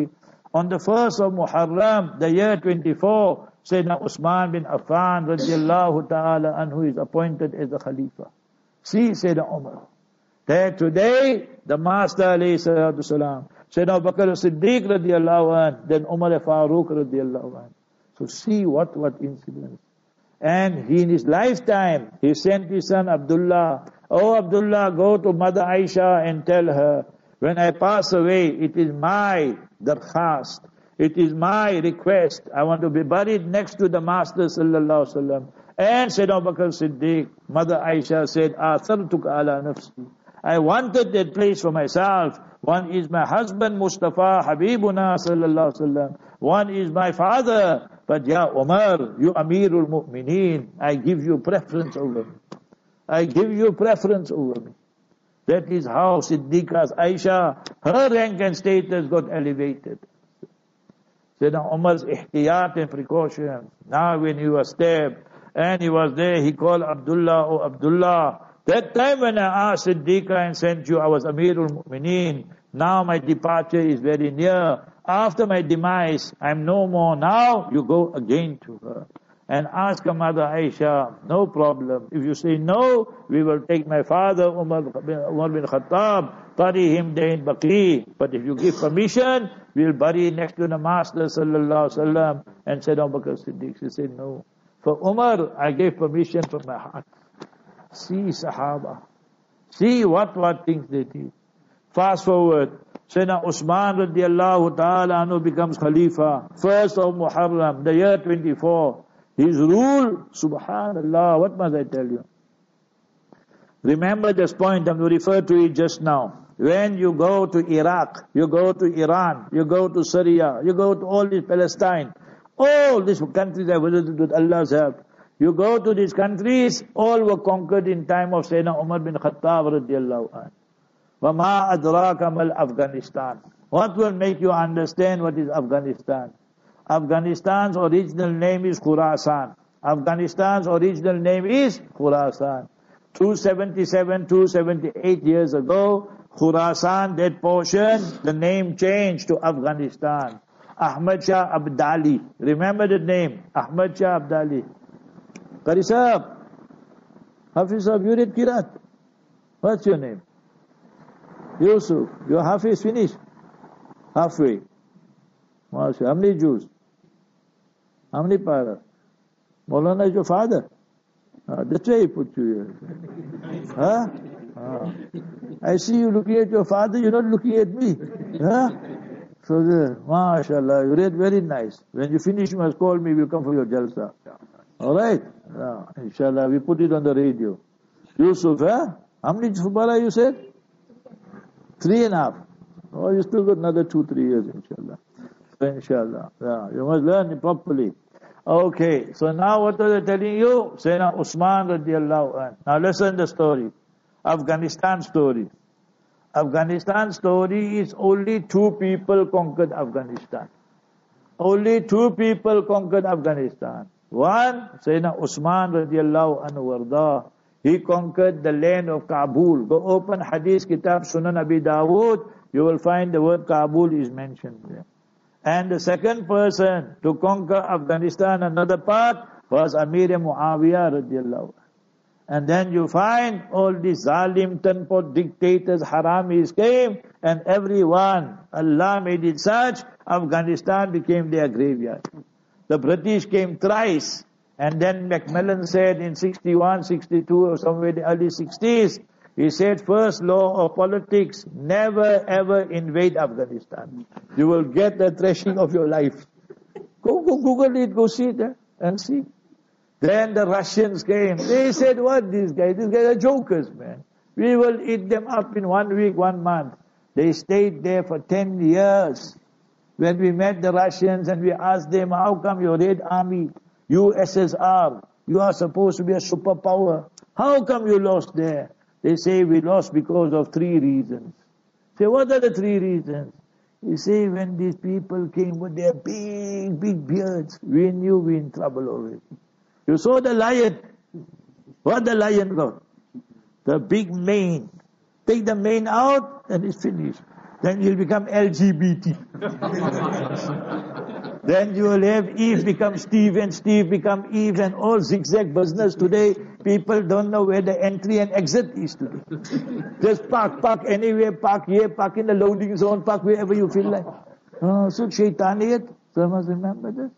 On the first of Muharram, the year twenty-four, Sayyidina Usman bin Affan radiallahu ta'ala anhu is appointed as the Khalifa. See Sayyidina Umar. There today, the Master alayhi salatu salam, Sayyidina Abu Bakr as-Siddiq radiallahu anhu, then Umar Farooq radiallahu anhu. So see what, what incidents. And he in his lifetime, he sent his son Abdullah, oh Abdullah, go to Mother Aisha and tell her, when I pass away, it is my darkhast, it is my request, I want to be buried next to the Master sallallahu alaihi wasallam. And Sayyidina Abu Bakr Siddiq, Mother Aisha said, Athartuka ala nafsi, I wanted that place for myself. One is my husband Mustafa Habibuna sallallahu alaihi wasallam. One is my father. But ya Umar, you Amirul Mu'mineen, I give you preference over me. I give you preference over me. That is how Siddiqa's Aisha, her rank and status got elevated. Sayyidina Umar's ihtiyat and precaution. Now when he was stabbed and he was there, he called Abdullah, oh Abdullah, that time when I asked Siddiqa and sent you, I was Amirul Mu'mineen. Now my departure is very near. After my demise, I'm no more. Now you go again to her and ask her Mother Aisha, no problem. If you say no, we will take my father Umar bin, Umar bin Khattab, bury him there in Baqi. But if you give permission, we'll bury next to the Master sallallahu alaihi wasallam. And said Abu Bakr Siddiq, she said no. For Umar, I gave permission from my heart. See Sahaba. See what what things they did. Fast forward. Sayyidina Usman radiallahu ta'ala anhu becomes Khalifa. First of Muharram, the year twenty-four. His rule, subhanallah, what must I tell you? Remember this point, I'm going to refer to it just now. When you go to Iraq, you go to Iran, you go to Syria, you go to all these Palestine, all these countries I visited with Allah's help. You go to these countries, all were conquered in time of Sayyidina Umar bin Khattab radiallahu anhu. وَمَا أَدْرَاكَ مَا Afghanistan. What will make you understand what is Afghanistan? Afghanistan's original name is Khurasan. Afghanistan's original name is Khurasan. two seventy-seven, two seventy-eight years ago, Khurasan, that portion, the name changed to Afghanistan. Ahmad Shah Abdali. Remember the name? Ahmad Shah Abdali. Qari Sahab, Hafiz Sahab, you read Kirat. What's your name? Yusuf. Your Hafiz finished? Halfway. How many Jews? How many para? Maulana is your father. Ah, that's why he put you here. Huh? Ah. I see you looking at your father, you're not looking at me. Huh? So, the, mashallah, you read very nice. When you finish, you must call me, we'll come for your jalsa. Alright? Ah, inshallah, we put it on the radio. Yusuf, huh? How many para you said? Three and a half. Oh, you still got another two, three years, inshallah. Inshallah. Yeah, you must learn it properly. Okay, so now what are they telling you? Sayyidina Usman radiallahu anhu. Now listen the story. Afghanistan story. Afghanistan story is only two people conquered Afghanistan. Only two people conquered Afghanistan. One, Sayyidina Usman radiallahu anhu warda. He conquered the land of Kabul. Go open Hadith Kitab Sunan Abi Dawood. You will find the word Kabul is mentioned there. And the second person to conquer Afghanistan, another part, was Amir Muawiyah radiallahu. And then you find all these zalim, tenpot dictators, haramis came, and everyone, Allah made it such, Afghanistan became their graveyard. The British came thrice, and then Macmillan said in sixty-one, sixty-two, or somewhere in the early sixties, he said, first law of politics, never ever invade Afghanistan. You will get the thrashing of your life. Go, go, Google it, go see it and see. Then the Russians came. They said, what these guys? These guys are jokers, man. We will eat them up in one week, one month. They stayed there for ten years. When we met the Russians and we asked them, how come your Red Army, U S S R, you are supposed to be a superpower. How come you lost there? They say we lost because of three reasons. Say, what are the three reasons? You say, when these people came with their big, big beards, we knew we were in trouble already. You saw the lion. What the lion got? The big mane. Take the mane out and it's finished. Then you'll become L G B T. Then you will have Eve become Steve and Steve become Eve and all zigzag business today. People don't know where the entry and exit is today. Just park, park anywhere, park here, park in the loading zone, park wherever you feel like. Oh, so shaitaniyat, so you must remember this.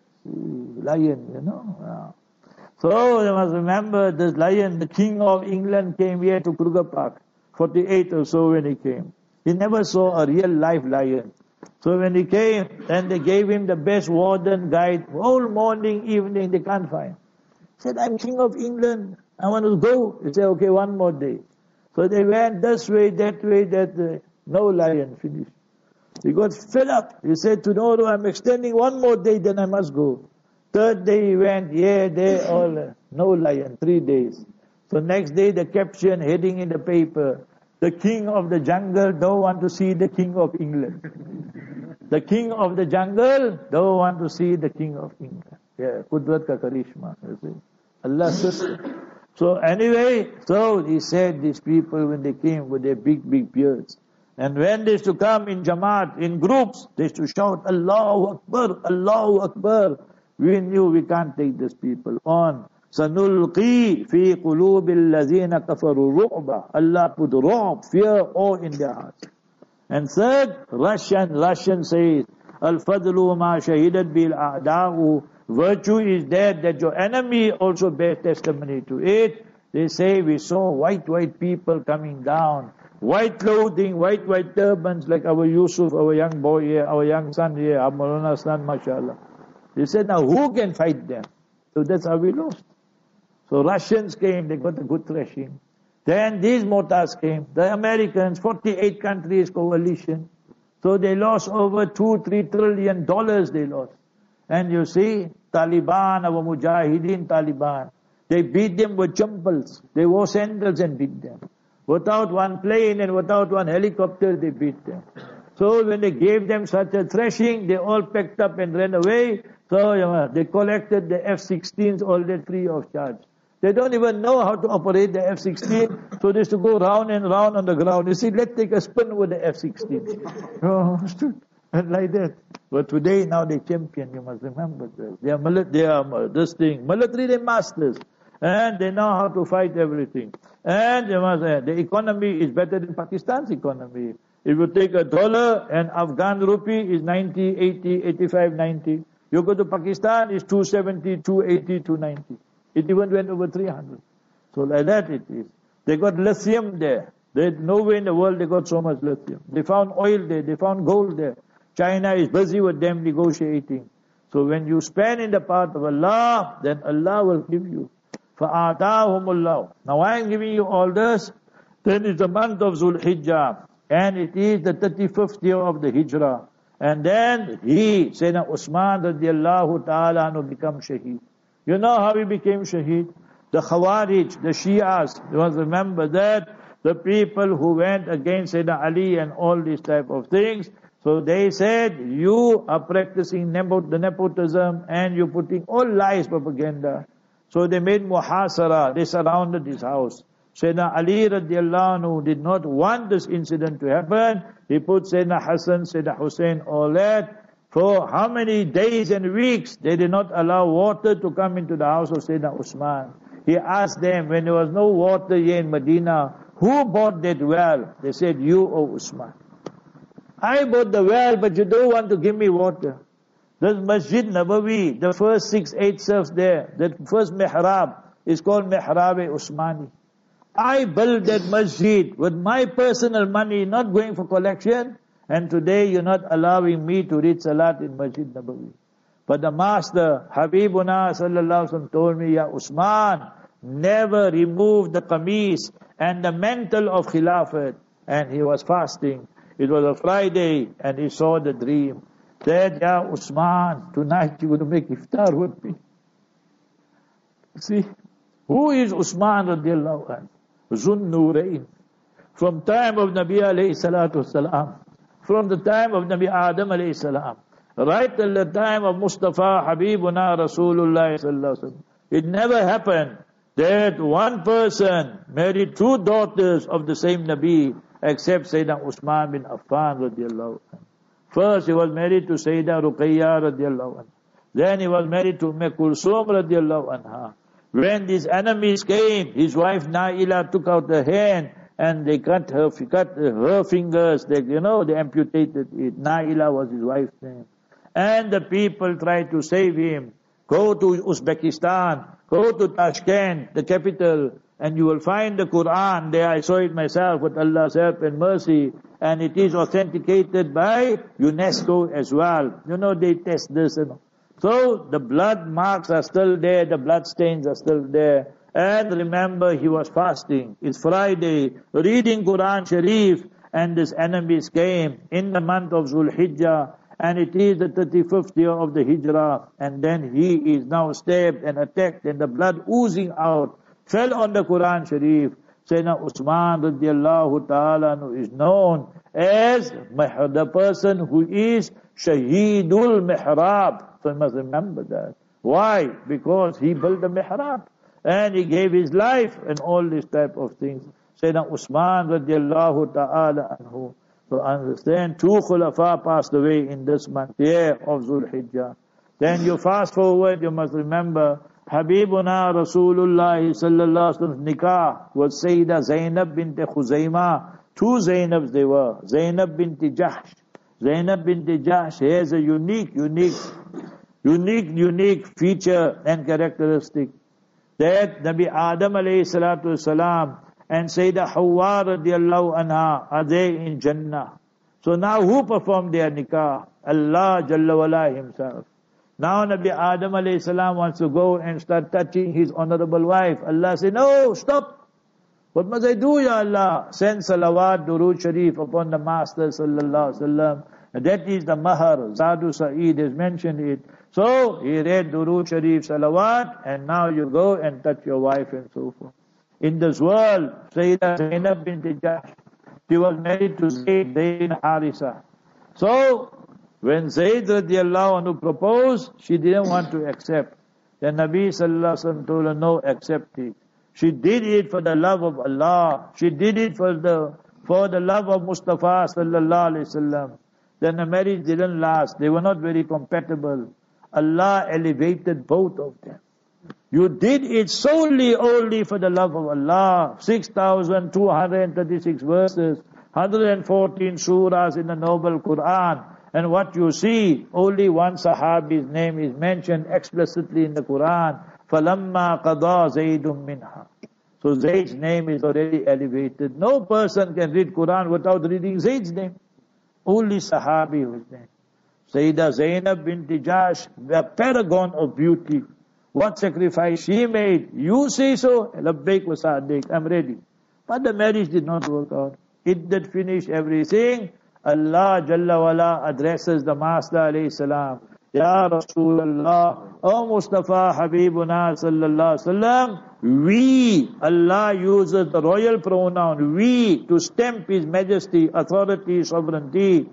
Lion, you know. Yeah. So you must remember this lion, the king of England came here to Kruger Park, forty-eight or so when he came. He never saw a real live lion. So when he came, then they gave him the best warden guide. Whole morning, evening, they can't find. He said, I'm king of England. I want to go. He said, okay, one more day. So they went this way, that way, that way. No lion, finished. He got fed up. He said, tomorrow I'm extending one more day, then I must go. Third day he went, yeah, there, all, uh, no lion, three days. So next day the caption heading in the paper, the king of the jungle don't want to see the king of England. The king of the jungle don't want to see the king of England. Yeah, Qudrat ka karishma, you see. Allah system. So anyway, so he said these people when they came with their big, big beards. And when they used to come in Jamaat, in groups, they used to shout, Allahu Akbar, Allahu Akbar. We knew we can't take these people on. Sanulqi fi qulubil lazina kafaru ru'ba. Allah put ru'b, fear, awe in their hearts. And third, Russian, Russian says, Al-fadlu ma shahidat bil a'da'u. Virtue is that, that your enemy also bears testimony to it. They say we saw white, white people coming down. White clothing, white, white turbans like our Yusuf, our young boy here, our young son here, our Maulana son, mashallah. They said, now who can fight them? So that's how we lost. So Russians came, they got a good thrashing. Then these Motas came, the Americans, forty-eight countries coalition. So they lost over two, three trillion dollars they lost. And you see, Taliban, our Mujahideen Taliban, they beat them with jumpals. They wore sandals and beat them. Without one plane and without one helicopter, they beat them. So when they gave them such a thrashing, they all packed up and ran away. So you know, they collected the F sixteens all day free of charge. They don't even know how to operate the F sixteen, so they used to go round and round on the ground. You see, let's take a spin with the F sixteen. Oh, and like that. But today, now they champion, you must remember this. They are, mili- they are this thing, military, they masters. And they know how to fight everything. And you must say, the economy is better than Pakistan's economy. If you take a dollar and Afghan rupee is ninety, eighty, eighty-five, ninety. You go to Pakistan, it's two seventy, two eighty, two ninety. It even went over three hundred. So like that it is. They got lithium there. They, nowhere in the world they got so much lithium. They found oil there. They found gold there. China is busy with them negotiating. So when you spend in the path of Allah, then Allah will give you. فَآتَاهُمُ اللَّهُ. Now I am giving you all this. Then it's the month of Zul Hijjah. And it is the thirty-fifth year of the Hijrah. And then he, Sayyidina Usman radiallahu ta'ala anhu, become Shaheed. You know how he became Shaheed? The Khawarij, the Shias, you must remember that. The people who went against Sayyidina Ali and all these type of things. So they said, you are practicing nepot- the nepotism and you're putting all lies propaganda. So they made muhasara, they surrounded his house. Sayyidina Ali radiallahu anhu did not want this incident to happen. He put Sayyidina Hassan, Sayyidina Hussein, all that. For how many days and weeks they did not allow water to come into the house of Sayyidina Usman. He asked them, when there was no water here in Medina, who bought that well? They said, you, O Usman. I bought the well, but you don't want to give me water. The Masjid Nabawi, the first six, eight serfs there, that first mihrab is called Mihrab Usmani. I built that masjid with my personal money, not going for collection, and today you're not allowing me to read Salat in Masjid Nabawi. But the Master, Habibuna sallallahu alaihi wasallam, told me, Ya Usman, never remove the qamis and the mantle of Khilafat. And he was fasting. It was a Friday, and he saw the dream. Said, Ya Usman, tonight you're going to make iftar with me. See, who is Usman radiallahu anhu? Zun Nurain. From time of Nabi alayhi salatu wasalam, from the time of Nabi Adam alayhi salam, right till the time of Mustafa Habibuna Rasulullah sallallahu alaihi wasallam, it never happened that one person married two daughters of the same Nabi except Sayyidina Usman bin Affan radiallahu anhu. First he was married to Sayyida Ruqayya radiallahu anha. Then he was married to Umm Kulsum radiallahu anha. When these enemies came, his wife Naila took out her hand and they cut her, cut her fingers. They, you know, they amputated it. Naila was his wife's name. And the people tried to save him. Go to Uzbekistan, go to Tashkent, the capital, and you will find the Quran there. I saw it myself with Allah's help and mercy. And it is authenticated by UNESCO as well. You know, they test this and all. So the blood marks are still there, the blood stains are still there. And remember, he was fasting. It's Friday, reading Quran Sharif, and his enemies came in the month of Zul Hijjah, and it is the thirty-fifth year of the Hijrah, and then he is now stabbed and attacked, and the blood oozing out, fell on the Quran Sharif. Sayyidina Usman radiallahu ta'ala is known as the person who is Shaheedul Mihrab. So you must remember that. Why? Because he built the mihrab and he gave his life and all these type of things. Sayyidina Usman radiallahu ta'ala anhu. So understand, two khulafa passed away in this month here of Zul Hijjah. Then you fast forward, you must remember Habibuna Rasulullah sallallahu alaihi wasallam nikah was Sayyida Zainab bint Khuzaimah. Two Zainabs they were. Zainab bint Jahsh. Zainab bint Jahsh has a unique, unique, unique, unique feature and characteristic. That Nabi Adam alayhi salatu wasalam and Sayyida Hawwa radiallahu anha are there in Jannah. So now who performed their nikah? Allah Jalla wala himself. Now Nabi Adam alayhi salam wants to go and start touching his honorable wife. Allah said, no, stop. What must I do, Ya Allah? Send salawat, durood sharif upon the Master sallallahu alaihi wasallam. That is the mahar. Zadu Sa'id has mentioned it. So he read durood sharif, salawat, and now you go and touch your wife and so forth. In this world, Sayyida Zainab bint Jahsh, she was married to Zayd bin Harisa. So when Zayd radiallahu anhu proposed, she didn't want to accept. Then Nabi sallallahu alaihi wasallam told her, no, accept it. She did it for the love of Allah. She did it for the for the love of Mustafa sallallahu alaihi wasallam. Then the marriage didn't last. They were not very compatible. Allah elevated both of them. You did it solely only for the love of Allah. six thousand two hundred thirty-six verses, one hundred fourteen surahs in the noble Quran. And what you see, only one Sahabi's name is mentioned explicitly in the Quran. فَلَمَّا قَضَى زَيْدٌ مِنْهَا. So Zayd's name is already elevated. No person can read Quran without reading Zayd's name. Only Sahabi whose name. Sayyida Zainab bint Jahsh, the paragon of beauty. What sacrifice she made. You say so, labbaik wa sa'dik, I'm ready. But the marriage did not work out. It did finish everything. Allah Jalla wala addresses the Master alayhi salam. Ya Rasulullah, O Mustafa Habibuna sallallahu alaihi wasallam, we, Allah uses the royal pronoun, we, to stamp His majesty, authority, sovereignty.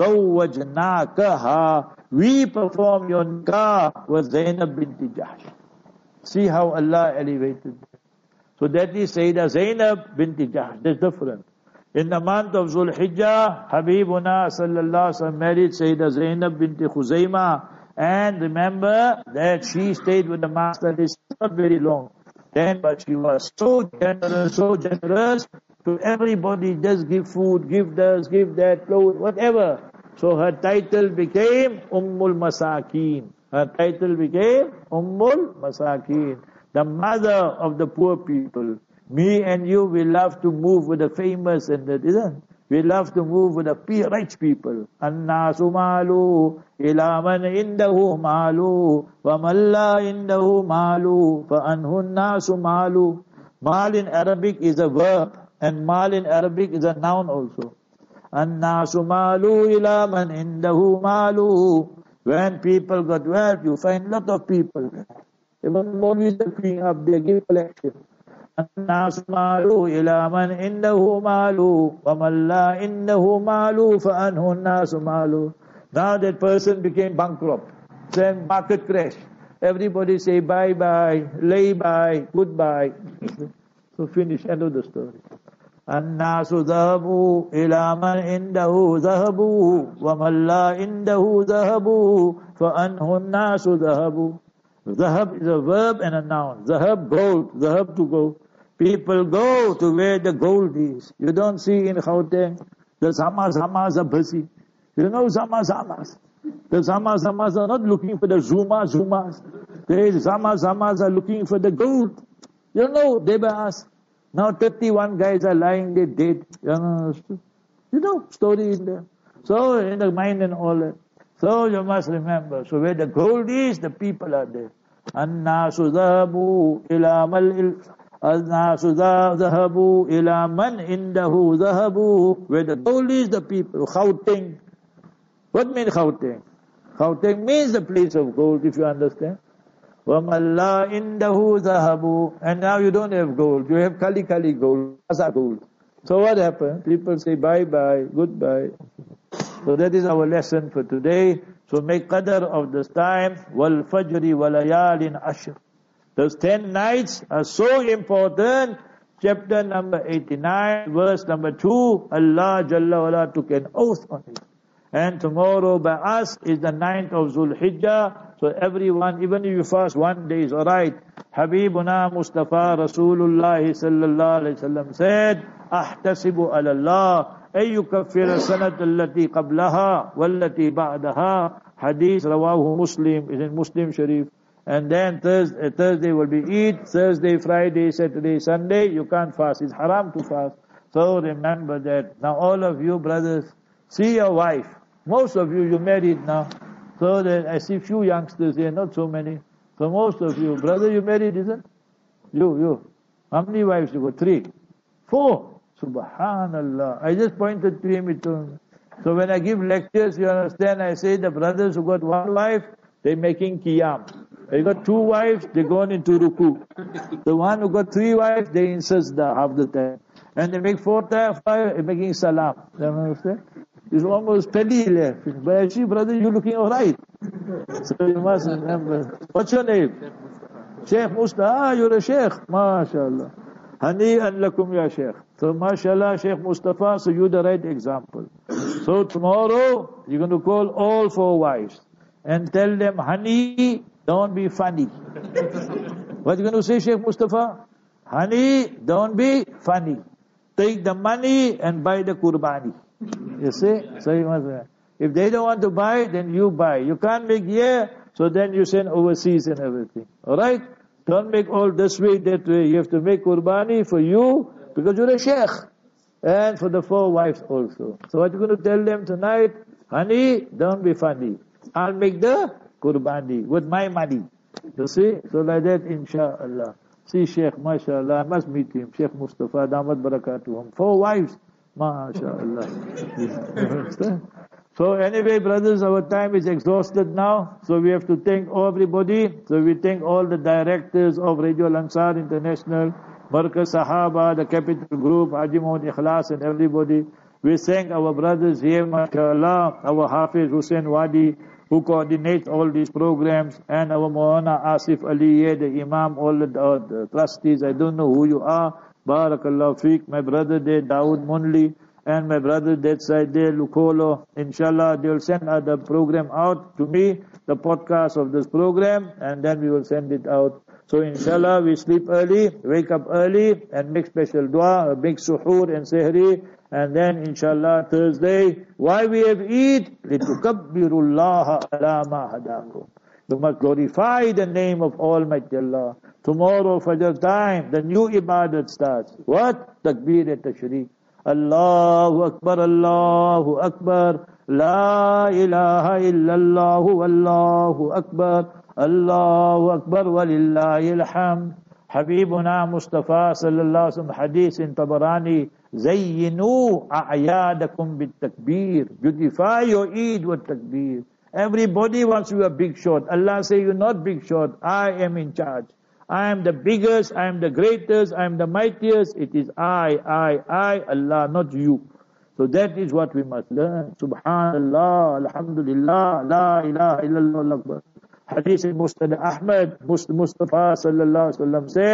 Zawwajnakaha, we perform your nikah with Zainab bint Jahsh. See how Allah elevated. So that is Sayyida Zainab bint Jahsh. That's different. In the month of Zul Hijjah, Habibuna sallallahu alaihi wasallam married Sayyida Zainab bint Khuzaimah. And remember that she stayed with the Master. This is not very long. Then, but she was so generous, so generous to everybody. Just give food, give this, give that, clothes, whatever. So her title became Ummul Masakin. Her title became Ummul Masakin, the mother of the poor people. Me and you, we love to move with the famous and the, isn't? We love to move with the rich people. An-nasu malu ila man indahu malu wa man la indahu malu fa anhu an-nasu malu. Mal in Arabic is a verb and mal in Arabic is a noun also. An-nasu malu ila man indahu malu. When people got wealth, you find lot of people. Even Mawlis are queuing up, they give collection. الناس مالوا إلى من عنده مالوا ومن لا عنده مالوا فأنه الناس مالوا. Now that person became bankrupt. Then market crash. Everybody say bye bye, lay bye, goodbye. So finish, end of the story. الناس ذهبوا إلى من عنده ذهبوا ومن لا عنده ذهبوا فأنه الناس ذهبوا. Zahab is a verb and a noun. Zahab, gold. Zahab, to go. People go to where the gold is. You don't see in Gauteng, the Zamas Zamas are busy. You know Zamas Zamas. The Zamas Zamas are not looking for the Zuma Zumas. The Zamas Zamas are looking for the gold. You know, they were asked. Now thirty-one guys are lying there dead. You know, you know story in there. So in the mind and all that. So you must remember. So where the gold is, the people are there. An-nasu dhahabu ila mal An-nasu dhahabu ila man indahu dhahabu. Where the gold is, the people. Gauteng. What means Gauteng? Gauteng means the place of gold, if you understand. وَمَنْ لَا إِنْدَهُ ذَهَبُ. And now you don't have gold. You have Kali Kali gold. Asa gold. So what happened? People say bye-bye, goodbye. So that is our lesson for today. So make qadr of this time. وَالْفَجْرِ وَلَيَالٍ عَشْرٍ. Those ten nights are so important. Chapter number eighty-nine, verse number two. Allah Jalla wala took an oath on it. And tomorrow by us is the ninth of Zul Hijjah. So everyone, even if you fast one day is alright. Habibuna Mustafa Rasulullah sallallahu alayhi wasallam said, Ahtasibu ala Allah, ay yukaffir sanat allati qablaha, wallati ba'daha. Hadith rawahu Muslim, is in Muslim Sharif. And then Thursday, Thursday will be Eid, Thursday, Friday, Saturday, Sunday, you can't fast. It's haram to fast. So remember that. Now all of you brothers, see your wife. Most of you, you married now. So that I see few youngsters here, not so many. So most of you, brother, you married, isn't? You, you. How many wives you got? Three. Four. Subhanallah. I just pointed to him. It told me. So when I give lectures, you understand, I say the brothers who got one wife, they're making qiyam. They got two wives, they're going into ruku. The one who got three wives, they insist the half the time. And they make four times, five, they're making salam. You understand? It's almost penny left. But actually, brother, you're looking alright. So you must remember. What's your name? Sheikh Mustafa. Ah, you're a Sheikh. MashaAllah. Hani'an lakum ya Sheikh. So MashaAllah, Sheikh Mustafa, so you're the right example. So tomorrow, you're going to call all four wives. And tell them, honey, don't be funny. What you going to say, Sheikh Mustafa? Honey, don't be funny. Take the money and buy the qurbani. You see? So you must, if they don't want to buy, then you buy. You can't make here, so then you send overseas and everything. Alright? Don't make all this way, that way. You have to make qurbani for you, because you're a sheikh. And for the four wives also. So what you going to tell them tonight? Honey, don't be funny. I'll make the qurbani with my money. You see? So like that, inshallah. See Sheikh, mashallah, I must meet him. Sheikh Mustafa, Damat Barakatuhum. Four wives. MashaAllah. So anyway, brothers, our time is exhausted now. So we have to thank everybody. So we thank all the directors of Radio Al-Ansar International, Markaz Sahaba, the Capital Group, Haji Mohd Ikhlas and everybody. We thank our brothers here, mashallah, our Hafiz Hussein Wadi, who coordinates all these programs, and our Maulana Asif Ali, the Imam, all the, uh, the trustees. I don't know who you are. Barakallahu Feek, my brother there, Dawood Munli, and my brother that side there, Lukolo. Inshallah, they will send uh, the program out to me, the podcast of this program, and then we will send it out. So inshallah, we sleep early, wake up early, and make special dua, make suhoor and sehri, and then inshallah, Thursday, why we have Eid? لِتُكَبِّرُ اللَّهَ عَلَى مَا هَدَاكُمْ. You must glorify the name of Almighty Allah. Tomorrow, Fajr time, the new ibadat starts. What? Takbir at Tashriq. Allahu Akbar, Allahu Akbar. La ilaha illallah, Wallahu Akbar. Allahu Akbar, walillahi alhamd. Habibuna Mustafa sallallahu alaihi wasallam, hadith in Tabarani. Zayyinu a'yadakum bit takbir. Beautify your Eid with takbir. Everybody wants you a big shot. Allah say you're not big shot. I am in charge. I am the biggest, I am the greatest, I am the mightiest. It is I, I, I, Allah, not you. So that is what we must learn. Subhanallah, Alhamdulillah, La ilaha illallah, Akbar. Hadith in Musnad Ahmad, Mustafa sallallahu alaihi wasallam said,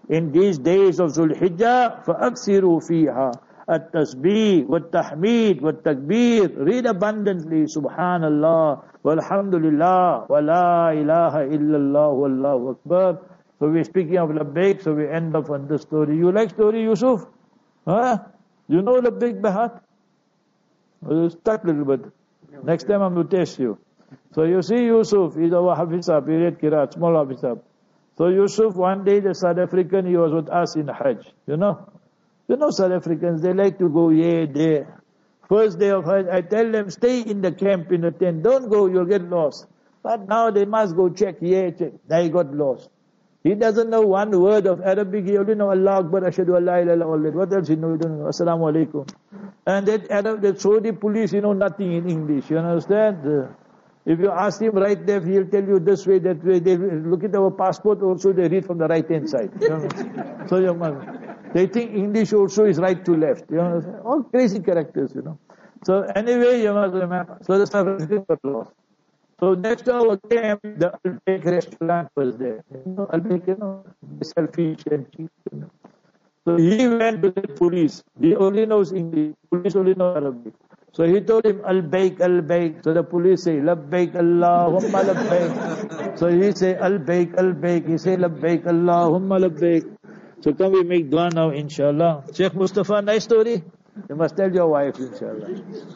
in these days of Dhul Hijjah, فَأَكْثِرُوا فِيهَا التسبيح والتحميد والتكبير. Read abundantly Subhanallah walhamdulillah wa la ilaha illallah wallahu akbar. So we're speaking of Labbaik, so we end up on this story. You like story, Yusuf? Huh? You know Labbaik by heart? Well, stuck a little bit. Next time I'm going to test you. So you see Yusuf, he's our Hafizab, he read Qiraat, small Hafizab. So Yusuf, one day the South African, he was with us in Hajj, you know. You know South Africans, they like to go here, there. First day of Hajj, I tell them, stay in the camp, in the tent. Don't go, you'll get lost. But now they must go check here, check. Now he got lost. He doesn't know one word of Arabic. He only know Allah Akbar, Ashhadu an la ilaha illallah. What else he know? He don't know. Assalamu alaikum. And that Arab, that Saudi police, you know nothing in English. You understand? Uh, if you ask him right there, he'll tell you this way, that way. They look at our passport also, they read from the right hand side. You know? So you must... They think English also is right to left. You know, all crazy characters, you know. So anyway, you must remember. So the South African got lost. So next to our camp, the Al-Baik restaurant was there. You know, Al-Baik, you know, they sell fish and cheese. You know. So he went to the police. He only knows English. Police only know Arabic. So he told him, Al-Baik, Al-Baik. So the police say, Labbaik Allahumma Labbaik. So he say, Al-Baik, Al-Baik. He say, Labbaik Allahumma Labbaik. So can we make dua now, inshallah? Sheikh Mustafa, nice story? You must tell your wife, inshallah.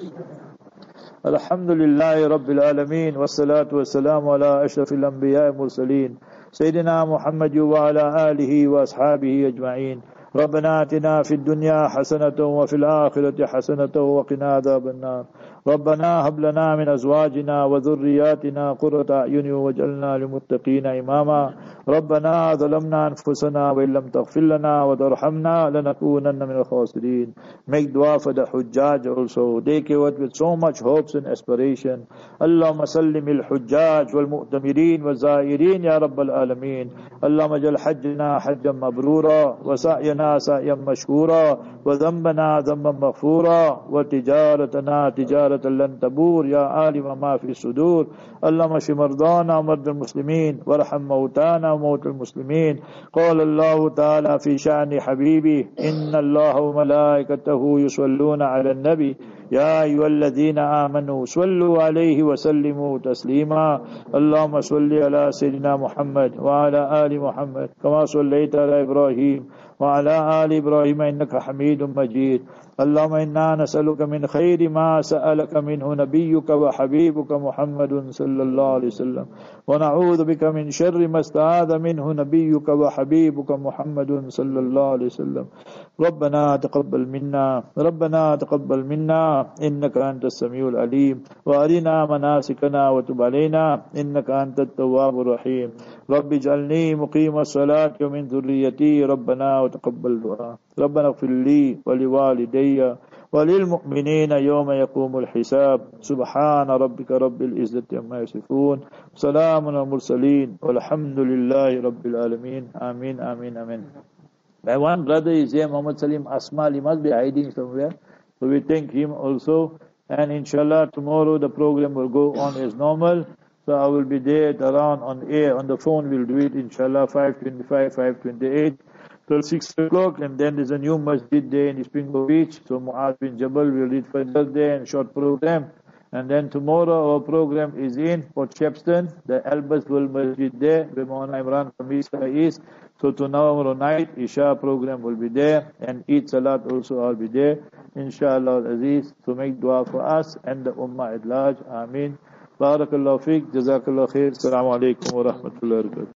Alhamdulillahi Rabbil Alameen, wassalatu wassalamu ala ashrafil anbiya mursaleen, Sayyidina Muhammad wa ala alihi wa ashabihi ajma'een. ربنا آتنا في الدنيا حسنة وفي الآخرة حسنة وقنا عذاب النار. ربنا هب لنا من أزواجنا وذرياتنا قرة أعين واجعلنا للمتقين إماما. ربنا ظلمنا أنفسنا وإن لم تغفر لنا وترحمنا لنكونن من الخاسرين. Make dua for the Hujjaj also. They came out with so much hopes and aspiration. اللهم سلم الحجاج والمؤتمرين والزائرين يا رب العالمين. اللهم اجعل حجنا حجا مبرورا وسعينا سعيا مشكورا وذنبنا ذنبا مغفورا وتجارتنا تجارة لن تبور يا عالم ما في الصدور. اللهم اشف مرضانا ومرضى المسلمين وارحم موتانا وموتى المسلمين. قال الله تعالى في شأن حبيبه إن الله وملائكته يصلون على النبي يا أيها الذين آمنوا صلوا عليه وسلموا تسليما. اللهم صل على سيدنا محمد وعلى آل محمد كما صليت على إبراهيم وعلى آل إبراهيم إنك حميد مجيد. اللهم إنا نسألك من خير ما سألك منه نبيك وحبيبك محمد صلى الله عليه وسلم ونعوذ بك من شر ما استعاذ منه نبيك وحبيبك محمد صلى الله عليه وسلم. ربنا تقبل منا ربنا تقبل منا إنك أنت السميع العليم وأرنا مناسكنا وتب علينا إنك أنت التواب الرحيم. رب اجعلني مقيم الصلاة ومن ذريتي ربنا وتقبل دعاء. ربنا اغفر لي ولوالدي وللمؤمنين يوم يقوم الحساب. سبحان ربك رب العزة عما يصفون سلام على المرسلين والحمد لله رب العالمين. Amin, amin, amin. My one brother is here, Muhammad Salim Asmal. He must be hiding somewhere. So we thank him also. And inshallah tomorrow the program will go on as normal. So I will be there around on air, on the phone we'll do it inshallah five twenty-five, five twenty-eight till six o'clock. And then there's a new masjid there in Springbok Beach. So Mu'adh bin Jabal will read Fajr there and short program. And then tomorrow our program is in Port Shepstone, the Albert World Masjid there, where Maulana Imran Khamisa is. So tomorrow night, Isha program will be there, and Eid Salat also will be there, inshallah Aziz. So make dua for us and the Ummah at large. Ameen. Barakallahu feek, Jazakallahu khair. Assalamu alaikum wa rahmatullahi wa barakatuh.